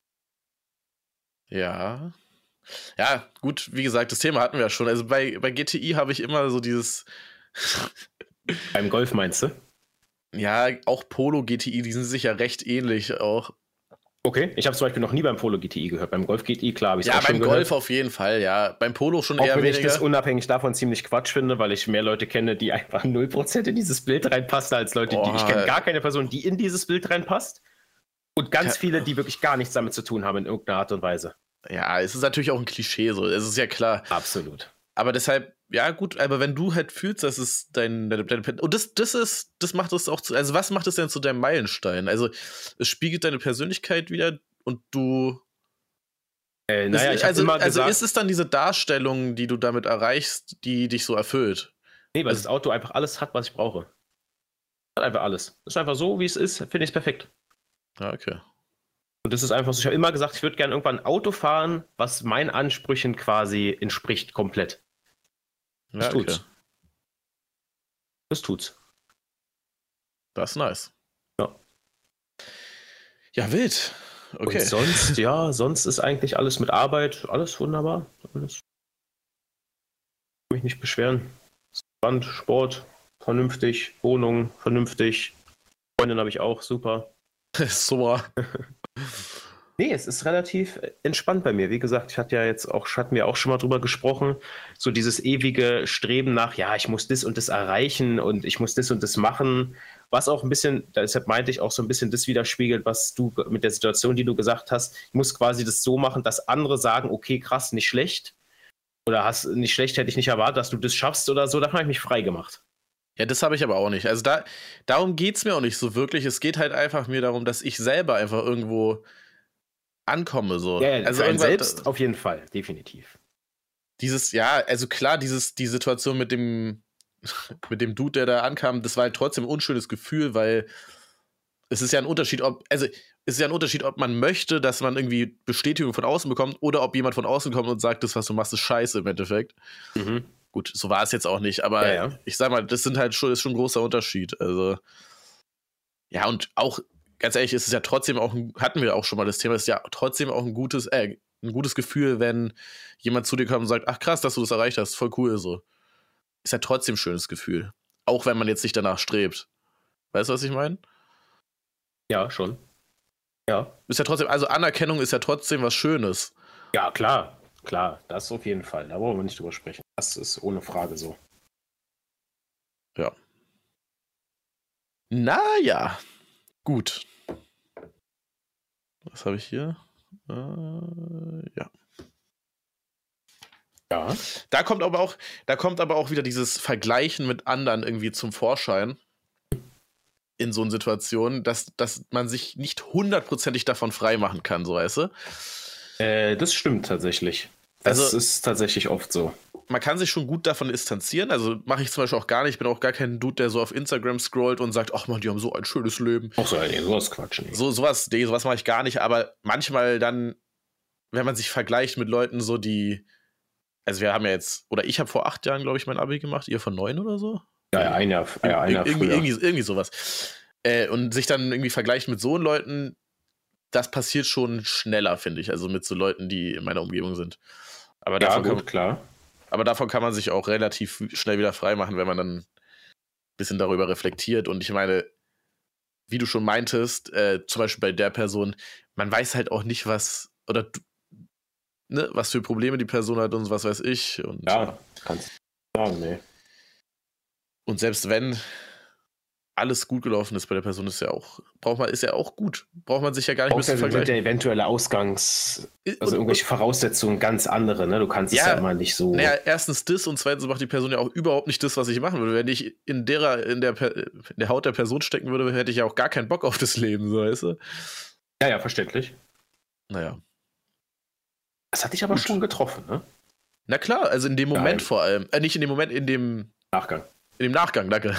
Ja. Ja, gut, wie gesagt, das Thema hatten wir ja schon. Also bei, bei G T I habe ich immer so dieses. Beim Golf meinst du? Ja, auch Polo G T I, die sind sich ja recht ähnlich auch. Okay, ich habe zum Beispiel noch nie beim Polo G T I gehört. Beim Golf G T I, klar, habe ich es Ja, auch schon beim Golf gehört. auf jeden Fall, ja. Beim Polo schon Auch eher wenn ich weniger. das unabhängig davon ziemlich Quatsch finde, weil ich mehr Leute kenne, die einfach null Prozent in dieses Bild reinpassen, als Leute, Oh. die ich kenne gar keine Person, die in dieses Bild reinpasst. Und ganz Ja. viele, die wirklich gar nichts damit zu tun haben in irgendeiner Art und Weise. Ja, es ist natürlich auch ein Klischee, so. Es ist ja klar. Absolut. Aber deshalb, ja, gut, aber wenn du halt fühlst, dass es dein, deine, deine, und das, das ist, das macht es auch zu, also was macht es denn zu deinem Meilenstein? Also, es spiegelt deine Persönlichkeit wieder und du Äh, naja, ist, ich also, immer also gesagt, ist es dann diese Darstellung, die du damit erreichst, die dich so erfüllt? Nee, weil also, das Auto einfach alles hat, was ich brauche. Hat einfach alles. Das ist einfach so, wie es ist, finde ich es perfekt. Ja, okay. Und das ist einfach so, ich habe immer gesagt, ich würde gerne irgendwann ein Auto fahren, was meinen Ansprüchen quasi entspricht, komplett. Das ja, tut's. Okay. Das tut's. Das ist nice. Ja. Ja, wild. Okay. Und sonst, ja, sonst ist eigentlich alles mit Arbeit, alles wunderbar. Alles. Kann mich nicht beschweren. Spannend, Sport, vernünftig, Wohnung, vernünftig. Freundin habe ich auch, super. Super. Nee, es ist relativ entspannt bei mir. Wie gesagt, ich hatte ja jetzt auch, hatten wir auch schon mal drüber gesprochen, so dieses ewige Streben nach, ja, ich muss das und das erreichen und ich muss das und das machen, was auch ein bisschen, deshalb meinte ich auch so ein bisschen das widerspiegelt, was du mit der Situation, die du gesagt hast, ich muss quasi das so machen, dass andere sagen, okay, krass, nicht schlecht oder hast nicht schlecht, hätte ich nicht erwartet, dass du das schaffst oder so, davon habe ich mich frei gemacht. Ja, das habe ich aber auch nicht. Also da, darum geht es mir auch nicht so wirklich. Es geht halt einfach mir darum, dass ich selber einfach irgendwo ankomme. So. Ja, ja, also für einen selbst auf jeden Fall, definitiv. Dieses, ja, also klar, dieses, die Situation mit dem, mit dem Dude, der da ankam, das war halt trotzdem ein unschönes Gefühl, weil es ist ja ein Unterschied, ob, also es ist ja ein Unterschied, ob man möchte, dass man irgendwie Bestätigung von außen bekommt oder ob jemand von außen kommt und sagt, das, was du machst, ist scheiße im Endeffekt. Mhm. Gut, so war es jetzt auch nicht, aber ja, ja. ich sag mal, das sind halt schon, ist schon ein großer Unterschied. Also, ja, und auch, ganz ehrlich, ist es ja trotzdem auch, hatten wir auch schon mal das Thema, ist ja trotzdem auch ein gutes, äh, ein gutes Gefühl, wenn jemand zu dir kommt und sagt, ach krass, dass du das erreicht hast, voll cool, so. Ist ja trotzdem ein schönes Gefühl. Auch wenn man jetzt nicht danach strebt. Weißt du, was ich meine? Ja, schon. Ja. Ist ja trotzdem, also Anerkennung ist ja trotzdem was Schönes. Ja, klar. Klar, das auf jeden Fall. Da wollen wir nicht drüber sprechen. Das ist ohne Frage so. Ja. Naja. Gut. Was habe ich hier? Äh, ja. Ja. Da kommt aber auch, da kommt aber auch wieder dieses Vergleichen mit anderen irgendwie zum Vorschein. In so einer Situation, dass, dass man sich nicht hundertprozentig davon frei machen kann, so weißt du? Äh, das stimmt tatsächlich. Das also, ist tatsächlich oft so. Man kann sich schon gut davon distanzieren. Also mache ich zum Beispiel auch gar nicht. Ich bin auch gar kein Dude, der so auf Instagram scrollt und sagt, ach man, die haben so ein schönes Leben. Ach so, nee, sowas Quatsch. Nee. So, sowas, nee, sowas mache ich gar nicht. Aber manchmal dann, wenn man sich vergleicht mit Leuten so, die, also wir haben ja jetzt, oder ich habe vor acht Jahren, glaube ich, mein Abi gemacht. Ihr vor neun oder so? Ja, ja, ein Jahr, ja, ein Jahr irgendwie, früher. Irgendwie, irgendwie sowas. Äh, und sich dann irgendwie vergleichen mit so Leuten, das passiert schon schneller, finde ich. Also mit so Leuten, die in meiner Umgebung sind. Aber ja, davon, gut, kann, klar. aber davon kann man sich auch relativ schnell wieder frei machen, wenn man dann ein bisschen darüber reflektiert. Und ich meine, wie du schon meintest, äh, zum Beispiel bei der Person, man weiß halt auch nicht, was, oder ne, was für Probleme die Person hat und was weiß ich. Und, ja, kannst du sagen, nee. Und selbst wenn alles gut gelaufen ist bei der Person, ist ja auch, braucht man, ist ja auch gut. Braucht man sich ja gar nicht ein bisschen vergleichen. Der eventuelle Ausgangs, also und, irgendwelche Voraussetzungen ganz andere, ne? Du kannst ja, es ja immer nicht so. Naja, erstens das und zweitens macht die Person ja auch überhaupt nicht das, was ich machen würde. Wenn ich in der, in der, in der Haut der Person stecken würde, hätte ich ja auch gar keinen Bock auf das Leben, so weißt du? Ja, ja, verständlich. Naja. Das hat dich aber gut. schon getroffen, ne? Na klar, also in dem Moment Nein. vor allem. Äh, nicht in dem Moment, in dem Nachgang. In dem Nachgang, danke.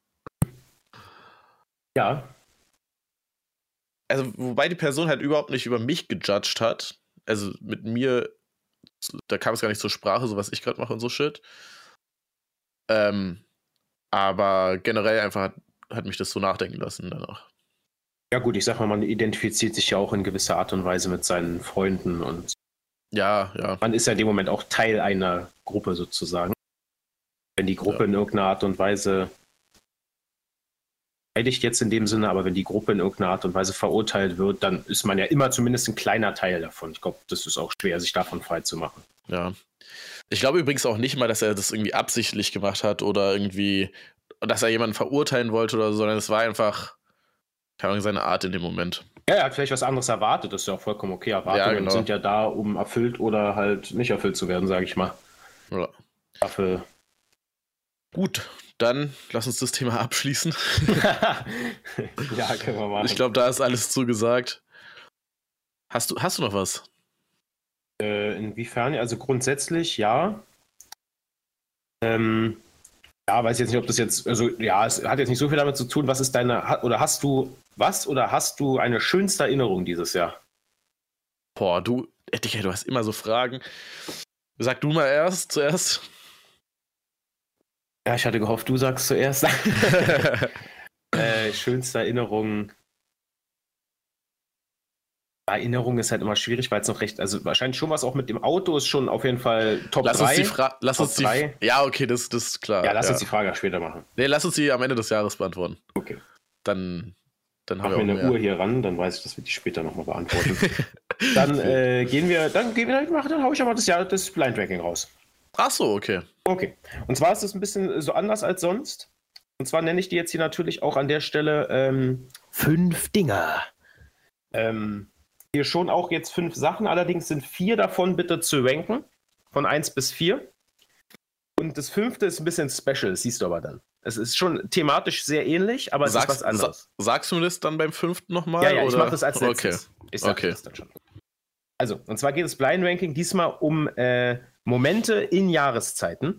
Ja. Also, wobei die Person halt überhaupt nicht über mich gejudged hat. Also mit mir, da kam es gar nicht zur Sprache, so was ich gerade mache und so Shit. Ähm, aber generell einfach hat, hat mich das so nachdenken lassen danach. Ja gut, ich sag mal, man identifiziert sich ja auch in gewisser Art und Weise mit seinen Freunden und ja, ja. Man ist ja in dem Moment auch Teil einer Gruppe sozusagen. Wenn die Gruppe ja. in irgendeiner Art und Weise beteiligt jetzt in dem Sinne, aber wenn die Gruppe in irgendeiner Art und Weise verurteilt wird, dann ist man ja immer zumindest ein kleiner Teil davon. Ich glaube, das ist auch schwer, sich davon frei zu machen. Ja. Ich glaube übrigens auch nicht mal, dass er das irgendwie absichtlich gemacht hat oder irgendwie, dass er jemanden verurteilen wollte oder so, sondern es war einfach, keine Ahnung, seine Art in dem Moment. Ja, er hat vielleicht was anderes erwartet, das ist ja auch vollkommen okay. Erwartungen ja, genau. sind ja da, um erfüllt oder halt nicht erfüllt zu werden, sage ich mal. Ja. Dafür. Gut, dann lass uns das Thema abschließen. Ja, können wir machen. Ich glaube, da ist alles zugesagt. Hast du, hast du noch was? Äh, inwiefern? Also grundsätzlich ja. Ähm, ja, weiß jetzt nicht, ob das jetzt, also ja, es hat jetzt nicht so viel damit zu tun, was ist deine, oder hast du was oder hast du eine schönste Erinnerung dieses Jahr? Boah, du, Digga, du hast immer so Fragen. Sag du mal erst, zuerst. Ja, ich hatte gehofft, du sagst zuerst. äh, schönste Erinnerung. Erinnerung ist halt immer schwierig, weil es noch recht, also wahrscheinlich schon was auch mit dem Auto ist schon auf jeden Fall Top lass drei. Uns die Fra- lass Top uns die drei. Ja, okay, das, das ist klar. Ja, lass ja. uns die Frage später machen. Nee, lass uns die am Ende des Jahres beantworten. Okay. Dann, dann Mach haben wir mir auch eine mehr. Uhr hier ran, dann weiß ich, dass wir die später nochmal beantworten. dann äh, gehen wir, dann gehen wir, mach, dann hau ich aber das Jahr das Blind Ranking raus. Ach so, okay. Okay. Und zwar ist es ein bisschen so anders als sonst. Und zwar nenne ich die jetzt hier natürlich auch an der Stelle ähm, fünf Dinger. Ähm, hier schon auch jetzt fünf Sachen, allerdings sind vier davon bitte zu ranken. Von eins bis vier. Und das fünfte ist ein bisschen special, das siehst du aber dann. Es ist schon thematisch sehr ähnlich, aber es sagst, ist was anderes. Sa- sagst du mir das dann beim fünften nochmal? Ja, ja, oder? ich mach das als letztes. Okay. Ich sag okay. das dann schon. Also, und zwar geht das Blind Ranking diesmal um äh, Momente in Jahreszeiten.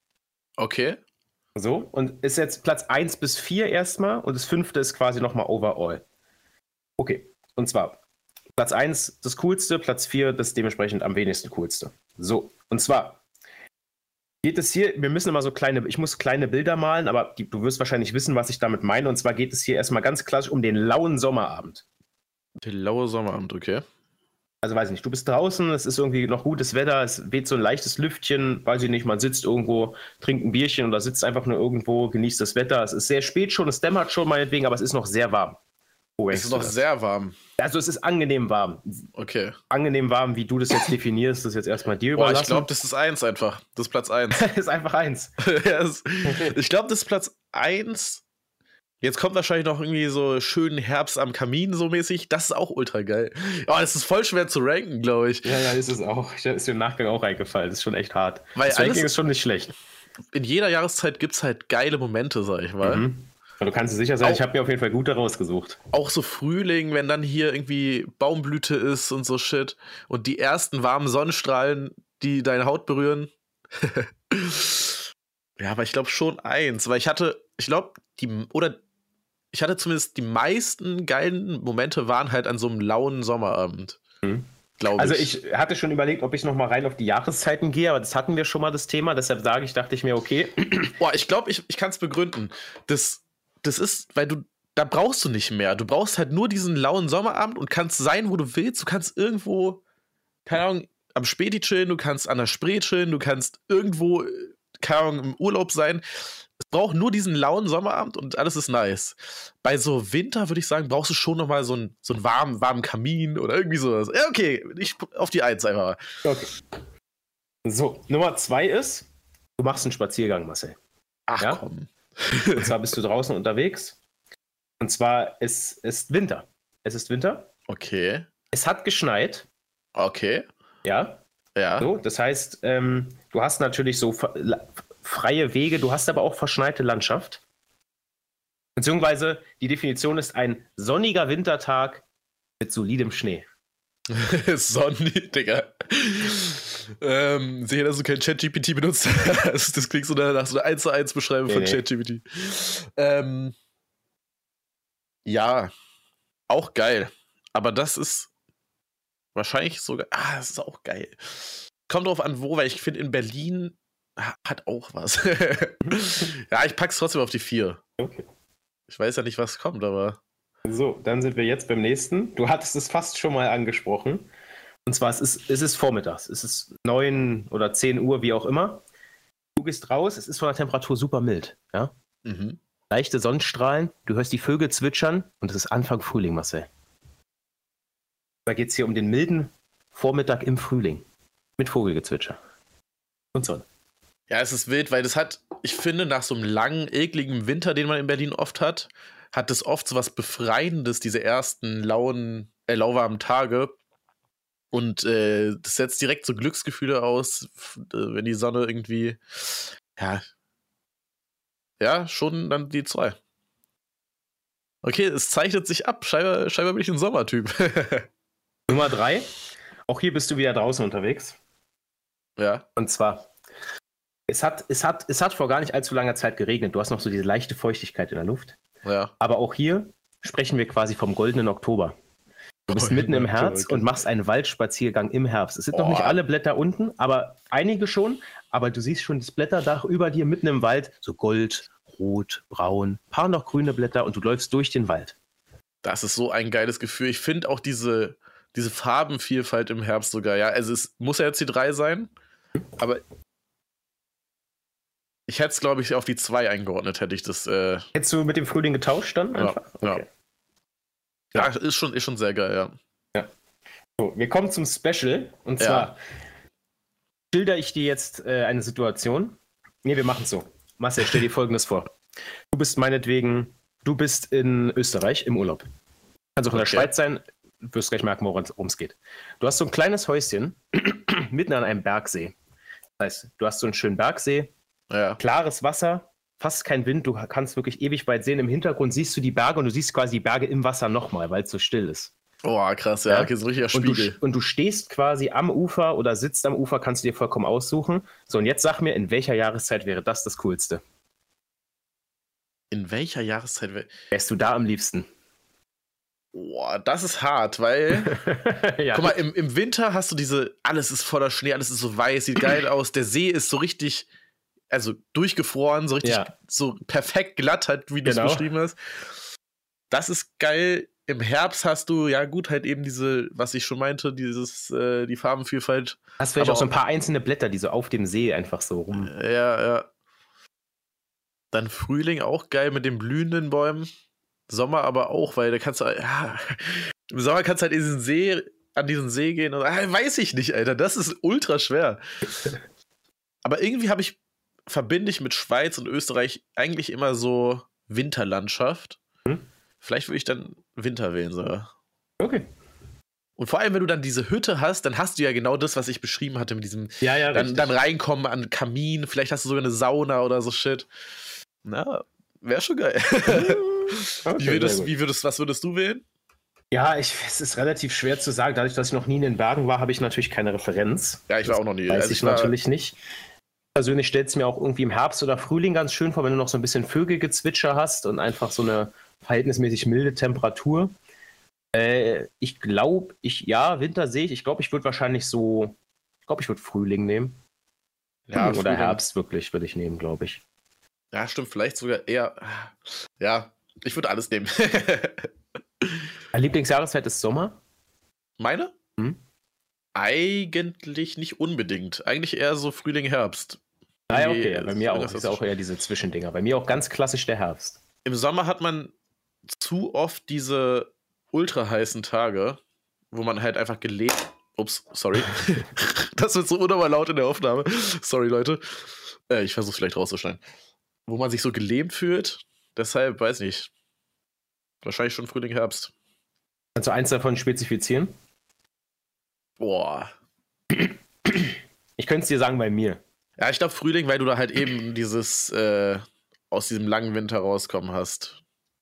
Okay. So, und ist jetzt Platz eins bis vier erstmal und das fünfte ist quasi nochmal overall. Okay, und zwar Platz eins das coolste, Platz vier das dementsprechend am wenigsten coolste. So, und zwar geht es hier, wir müssen immer so kleine, ich muss kleine Bilder malen, aber die, du wirst wahrscheinlich wissen, was ich damit meine. Und zwar geht es hier erstmal ganz klassisch um den lauen Sommerabend. Der laue Sommerabend, okay. Also weiß ich nicht, du bist draußen, es ist irgendwie noch gutes Wetter, es weht so ein leichtes Lüftchen, weiß ich nicht, man sitzt irgendwo, trinkt ein Bierchen oder sitzt einfach nur irgendwo, genießt das Wetter. Es ist sehr spät schon, es dämmert schon meinetwegen, aber es ist noch sehr warm. Oh, es ist noch sehr warm. Also es ist angenehm warm. Okay. Angenehm warm, wie du das jetzt definierst, das ist jetzt erstmal dir Boah, überlassen. ich glaube, das ist eins einfach. Das ist Platz eins. Das ist einfach eins. Ich glaube, das ist Platz eins. Jetzt kommt wahrscheinlich noch irgendwie so schön Herbst am Kamin so mäßig. Das ist auch ultra geil. Oh, das ist voll schwer zu ranken, glaube ich. Ja, ja, ist es auch. Ich, ist mir im Nachgang auch eingefallen. Das ist schon echt hart. Weil das Ranking ist schon nicht schlecht. In jeder Jahreszeit gibt es halt geile Momente, sag ich mal. Mhm. Du kannst dir sicher sein, auch, ich habe mir auf jeden Fall gute rausgesucht. Auch so Frühling, wenn dann hier irgendwie Baumblüte ist und so Shit. Und die ersten warmen Sonnenstrahlen, die deine Haut berühren. Ja, aber ich glaube schon eins. Weil ich hatte, ich glaube, die, oder ich hatte zumindest die meisten geilen Momente waren halt an so einem lauen Sommerabend. Mhm. Glaube also ich. ich hatte schon überlegt, ob ich noch mal rein auf die Jahreszeiten gehe, aber das hatten wir schon mal das Thema. Deshalb sage ich, dachte ich mir, okay. Boah, ich glaube, ich, ich kann es begründen. Das Das ist, weil du, da brauchst du nicht mehr. Du brauchst halt nur diesen lauen Sommerabend und kannst sein, wo du willst. Du kannst irgendwo, keine Ahnung, am Späti chillen, du kannst an der Spree chillen, du kannst irgendwo, keine Ahnung, im Urlaub sein. Es braucht nur diesen lauen Sommerabend und alles ist nice. Bei so Winter, würde ich sagen, brauchst du schon noch mal so einen, so einen warmen, warmen Kamin oder irgendwie sowas. Ja, okay, ich auf die Eins einfach. Okay. So, Nummer zwei ist, du machst einen Spaziergang, Marcel. Ach ja? komm. Und zwar bist du draußen unterwegs. Und zwar es ist Winter. Es ist Winter. Okay. Es hat geschneit. Okay. Ja. Ja. So, das heißt, ähm, du hast natürlich so freie Wege, du hast aber auch verschneite Landschaft. Beziehungsweise die Definition ist ein sonniger Wintertag mit solidem Schnee. Sonny, Digga. ähm, sicher, dass du kein ChatGPT benutzt hast. Das klingt so nach so einer eins zu eins Beschreibung nee, von nee. ChatGPT. Ähm, ja, auch geil. Aber das ist wahrscheinlich sogar. Ah, das ist auch geil. Kommt drauf an, wo, weil ich finde, in Berlin hat auch was. Ja, ich pack's trotzdem auf die vier. Okay. Ich weiß ja nicht, was kommt, aber. So, dann sind wir jetzt beim nächsten. Du hattest es fast schon mal angesprochen. Und zwar, es ist, es ist vormittags. Es ist neun oder zehn Uhr, wie auch immer. Du gehst raus, es ist von der Temperatur super mild. Ja? Mhm. Leichte Sonnenstrahlen, du hörst die Vögel zwitschern und es ist Anfang Frühling, Marcel. Da geht es hier um den milden Vormittag im Frühling. Mit Vogelgezwitscher. Und Sonne. Ja, es ist wild, weil das hat, ich finde, nach so einem langen, ekligen Winter, den man in Berlin oft hat, hat es oft so was Befreiendes, diese ersten lauen, äh, lauwarmen Tage. Und äh, das setzt direkt so Glücksgefühle aus, wenn die Sonne irgendwie, ja, ja, schon dann die zwei. Okay, es zeichnet sich ab. Scheinbar, scheinbar bin ich ein Sommertyp. Nummer drei. Auch hier bist du wieder draußen unterwegs. Ja. Und zwar, es hat, es hat, es hat vor gar nicht allzu langer Zeit geregnet. Du hast noch so diese leichte Feuchtigkeit in der Luft. Ja. Aber auch hier sprechen wir quasi vom goldenen Oktober. Du bist Oh, mitten im Herbst okay. und machst einen Waldspaziergang im Herbst. Es sind Oh. noch nicht alle Blätter unten, aber einige schon. Aber du siehst schon das Blätterdach über dir mitten im Wald. So Gold, Rot, Braun, paar noch grüne Blätter und du läufst durch den Wald. Das ist so ein geiles Gefühl. Ich finde auch diese, diese Farbenvielfalt im Herbst sogar, ja. Also es muss ja jetzt die drei sein, aber ich hätte es, glaube ich, auf die zwei eingeordnet, hätte ich das. Äh, Hättest du mit dem Frühling getauscht dann ja, einfach? ja. Okay. ja, ist schon, ist schon sehr geil, ja. Ja. So, wir kommen zum Special. Und Ja. zwar schilder ich dir jetzt äh, eine Situation. Nee, wir machen es so. Marcel, stell dir Folgendes vor. Du bist meinetwegen, du bist in Österreich im Urlaub. Kannst auch in der Okay. Schweiz sein, du wirst gleich merken, worum es geht. Du hast so ein kleines Häuschen mitten an einem Bergsee. Das heißt, du hast so einen schönen Bergsee, Ja. klares Wasser, fast kein Wind, du kannst wirklich ewig weit sehen. Im Hintergrund siehst du die Berge und du siehst quasi die Berge im Wasser nochmal, weil es so still ist. Oh, krass, ja, Ja. okay, so ein richtiger Und du, Spiegel. und du stehst quasi am Ufer oder sitzt am Ufer, kannst du dir vollkommen aussuchen. So, und jetzt sag mir, in welcher Jahreszeit wäre das das Coolste? In welcher Jahreszeit wär... Wärst du da am liebsten? Boah, das ist hart, weil. Ja. Guck mal, im, im Winter hast du diese, alles ist voller Schnee, alles ist so weiß, sieht geil aus. Der See ist so richtig, also durchgefroren, so richtig, Ja. so perfekt glatt, halt, wie du es Genau. beschrieben hast. Das ist geil. Im Herbst hast du, ja gut, halt eben diese, was ich schon meinte, dieses, äh, die Farbenvielfalt. Hast vielleicht aber auch so ein paar einzelne Blätter, die so auf dem See einfach so rum. Ja, ja. Dann Frühling auch geil mit den blühenden Bäumen. Sommer aber auch, weil da kannst du, ja, im Sommer kannst du halt in diesen See, an diesen See gehen und, ah, weiß ich nicht, Alter, das ist ultra schwer. Aber irgendwie habe ich, verbinde ich mit Schweiz und Österreich eigentlich immer so Winterlandschaft. Hm? Vielleicht würde ich dann Winter wählen sogar. Okay. Und vor allem, wenn du dann diese Hütte hast, dann hast du ja genau das, was ich beschrieben hatte mit diesem, Ja, ja, dann, richtig. dann reinkommen an den Kamin, vielleicht hast du sogar eine Sauna oder so Shit. Na, wäre schon geil. Okay, wie sehr würdest, gut. wie würdest, was würdest du wählen? Ja, ich, es ist relativ schwer zu sagen. Dadurch, dass ich noch nie in den Bergen war, habe ich natürlich keine Referenz. Ja, ich war auch noch nie. Weiß Also ich war, natürlich nicht. Persönlich stellt es mir auch irgendwie im Herbst oder Frühling ganz schön vor, wenn du noch so ein bisschen Vögelgezwitscher hast und einfach so eine verhältnismäßig milde Temperatur. Äh, ich glaube, ich, ja, Winter sehe ich. Ich glaube, ich würde wahrscheinlich so, ich glaube, ich würde Frühling nehmen. Ja, Oder Frühling. Herbst wirklich würde ich nehmen, glaube ich. Ja, stimmt, vielleicht sogar eher. Ja, ich würde alles nehmen. Meine Lieblingsjahreszeit ist Sommer. Meine? Hm? Eigentlich nicht unbedingt. Eigentlich eher so Frühling, Herbst. Ah, ja, Nee, okay, ja, bei mir auch. das Das ist ist auch schon- eher diese Zwischendinger. Bei mir auch ganz klassisch der Herbst. Im Sommer hat man zu oft diese ultra heißen Tage, wo man halt einfach gelebt. Ups, sorry. Das wird so unnormal laut in der Aufnahme. Sorry, Leute. Äh, ich versuche vielleicht rauszuschneiden. Wo man sich so gelähmt fühlt. Deshalb, weiß nicht. Wahrscheinlich schon Frühling, Herbst. Kannst du eins davon spezifizieren? Boah. Ich könnte es dir sagen bei mir. Ja, ich glaube Frühling, weil du da halt eben dieses äh, aus diesem langen Winter rauskommen hast.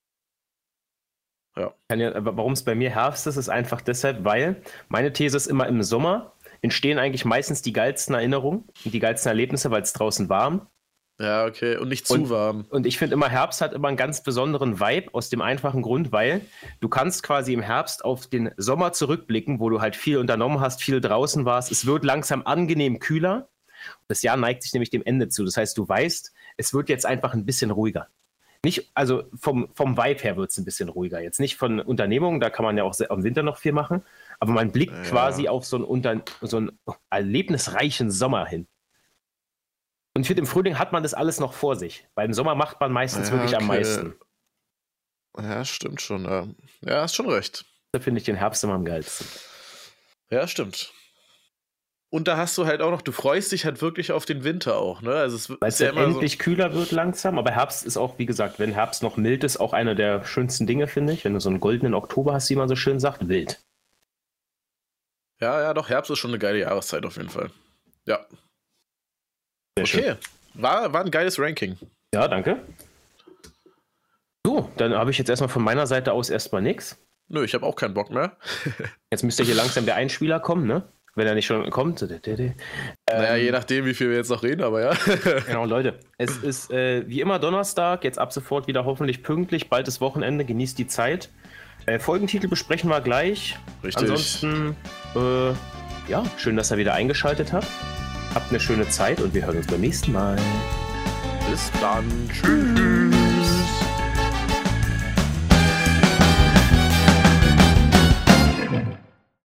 Ja. Kann ja, aber warum es bei mir Herbst ist, ist einfach deshalb, weil meine These ist immer, im Sommer entstehen eigentlich meistens die geilsten Erinnerungen und die geilsten Erlebnisse, weil es draußen warm. Ja, okay. Und nicht zu Und- warm. Und ich finde immer, Herbst hat immer einen ganz besonderen Vibe aus dem einfachen Grund, weil du kannst quasi im Herbst auf den Sommer zurückblicken, wo du halt viel unternommen hast, viel draußen warst. Es wird langsam angenehm kühler. Das Jahr neigt sich nämlich dem Ende zu. Das heißt, du weißt, es wird jetzt einfach ein bisschen ruhiger. Nicht, also vom, vom Vibe her wird es ein bisschen ruhiger. Jetzt nicht von Unternehmungen, da kann man ja auch sehr, im Winter noch viel machen, aber man blickt Ja. quasi auf so einen, unter, so einen erlebnisreichen Sommer hin. Und ich finde, im Frühling hat man das alles noch vor sich. Beim Sommer macht man meistens Ja, wirklich am okay. meisten. Ja, stimmt schon. Ja, ja hast schon recht. Da finde ich den Herbst immer am geilsten. Ja, stimmt. Und da hast du halt auch noch, du freust dich halt wirklich auf den Winter auch, ne? Also es Weil es ist ja dann immer endlich kühler wird langsam, aber Herbst ist auch, wie gesagt, wenn Herbst noch mild ist, auch einer der schönsten Dinge, finde ich. Wenn du so einen goldenen Oktober hast, wie man so schön sagt, wild. so. Ja, ja, doch, Herbst ist schon eine geile Jahreszeit auf jeden Fall. Ja. Sehr schön. Okay. War, war ein geiles Ranking. Ja, danke. So, dann habe ich jetzt erstmal von meiner Seite aus erstmal nichts. nö, ich habe auch keinen Bock mehr. Jetzt müsste hier langsam der Einspieler kommen, ne? Wenn er nicht schon kommt. Ähm, naja, je nachdem, wie viel wir jetzt noch reden, aber ja. Genau, Leute. Es ist äh, wie immer Donnerstag, jetzt ab sofort wieder hoffentlich pünktlich, bald ist Wochenende, genießt die Zeit. Äh, Folgentitel besprechen wir gleich. Richtig. Ansonsten, äh, ja, schön, dass ihr wieder eingeschaltet habt. Habt eine schöne Zeit und wir hören uns beim nächsten Mal. Bis dann. Tschüss.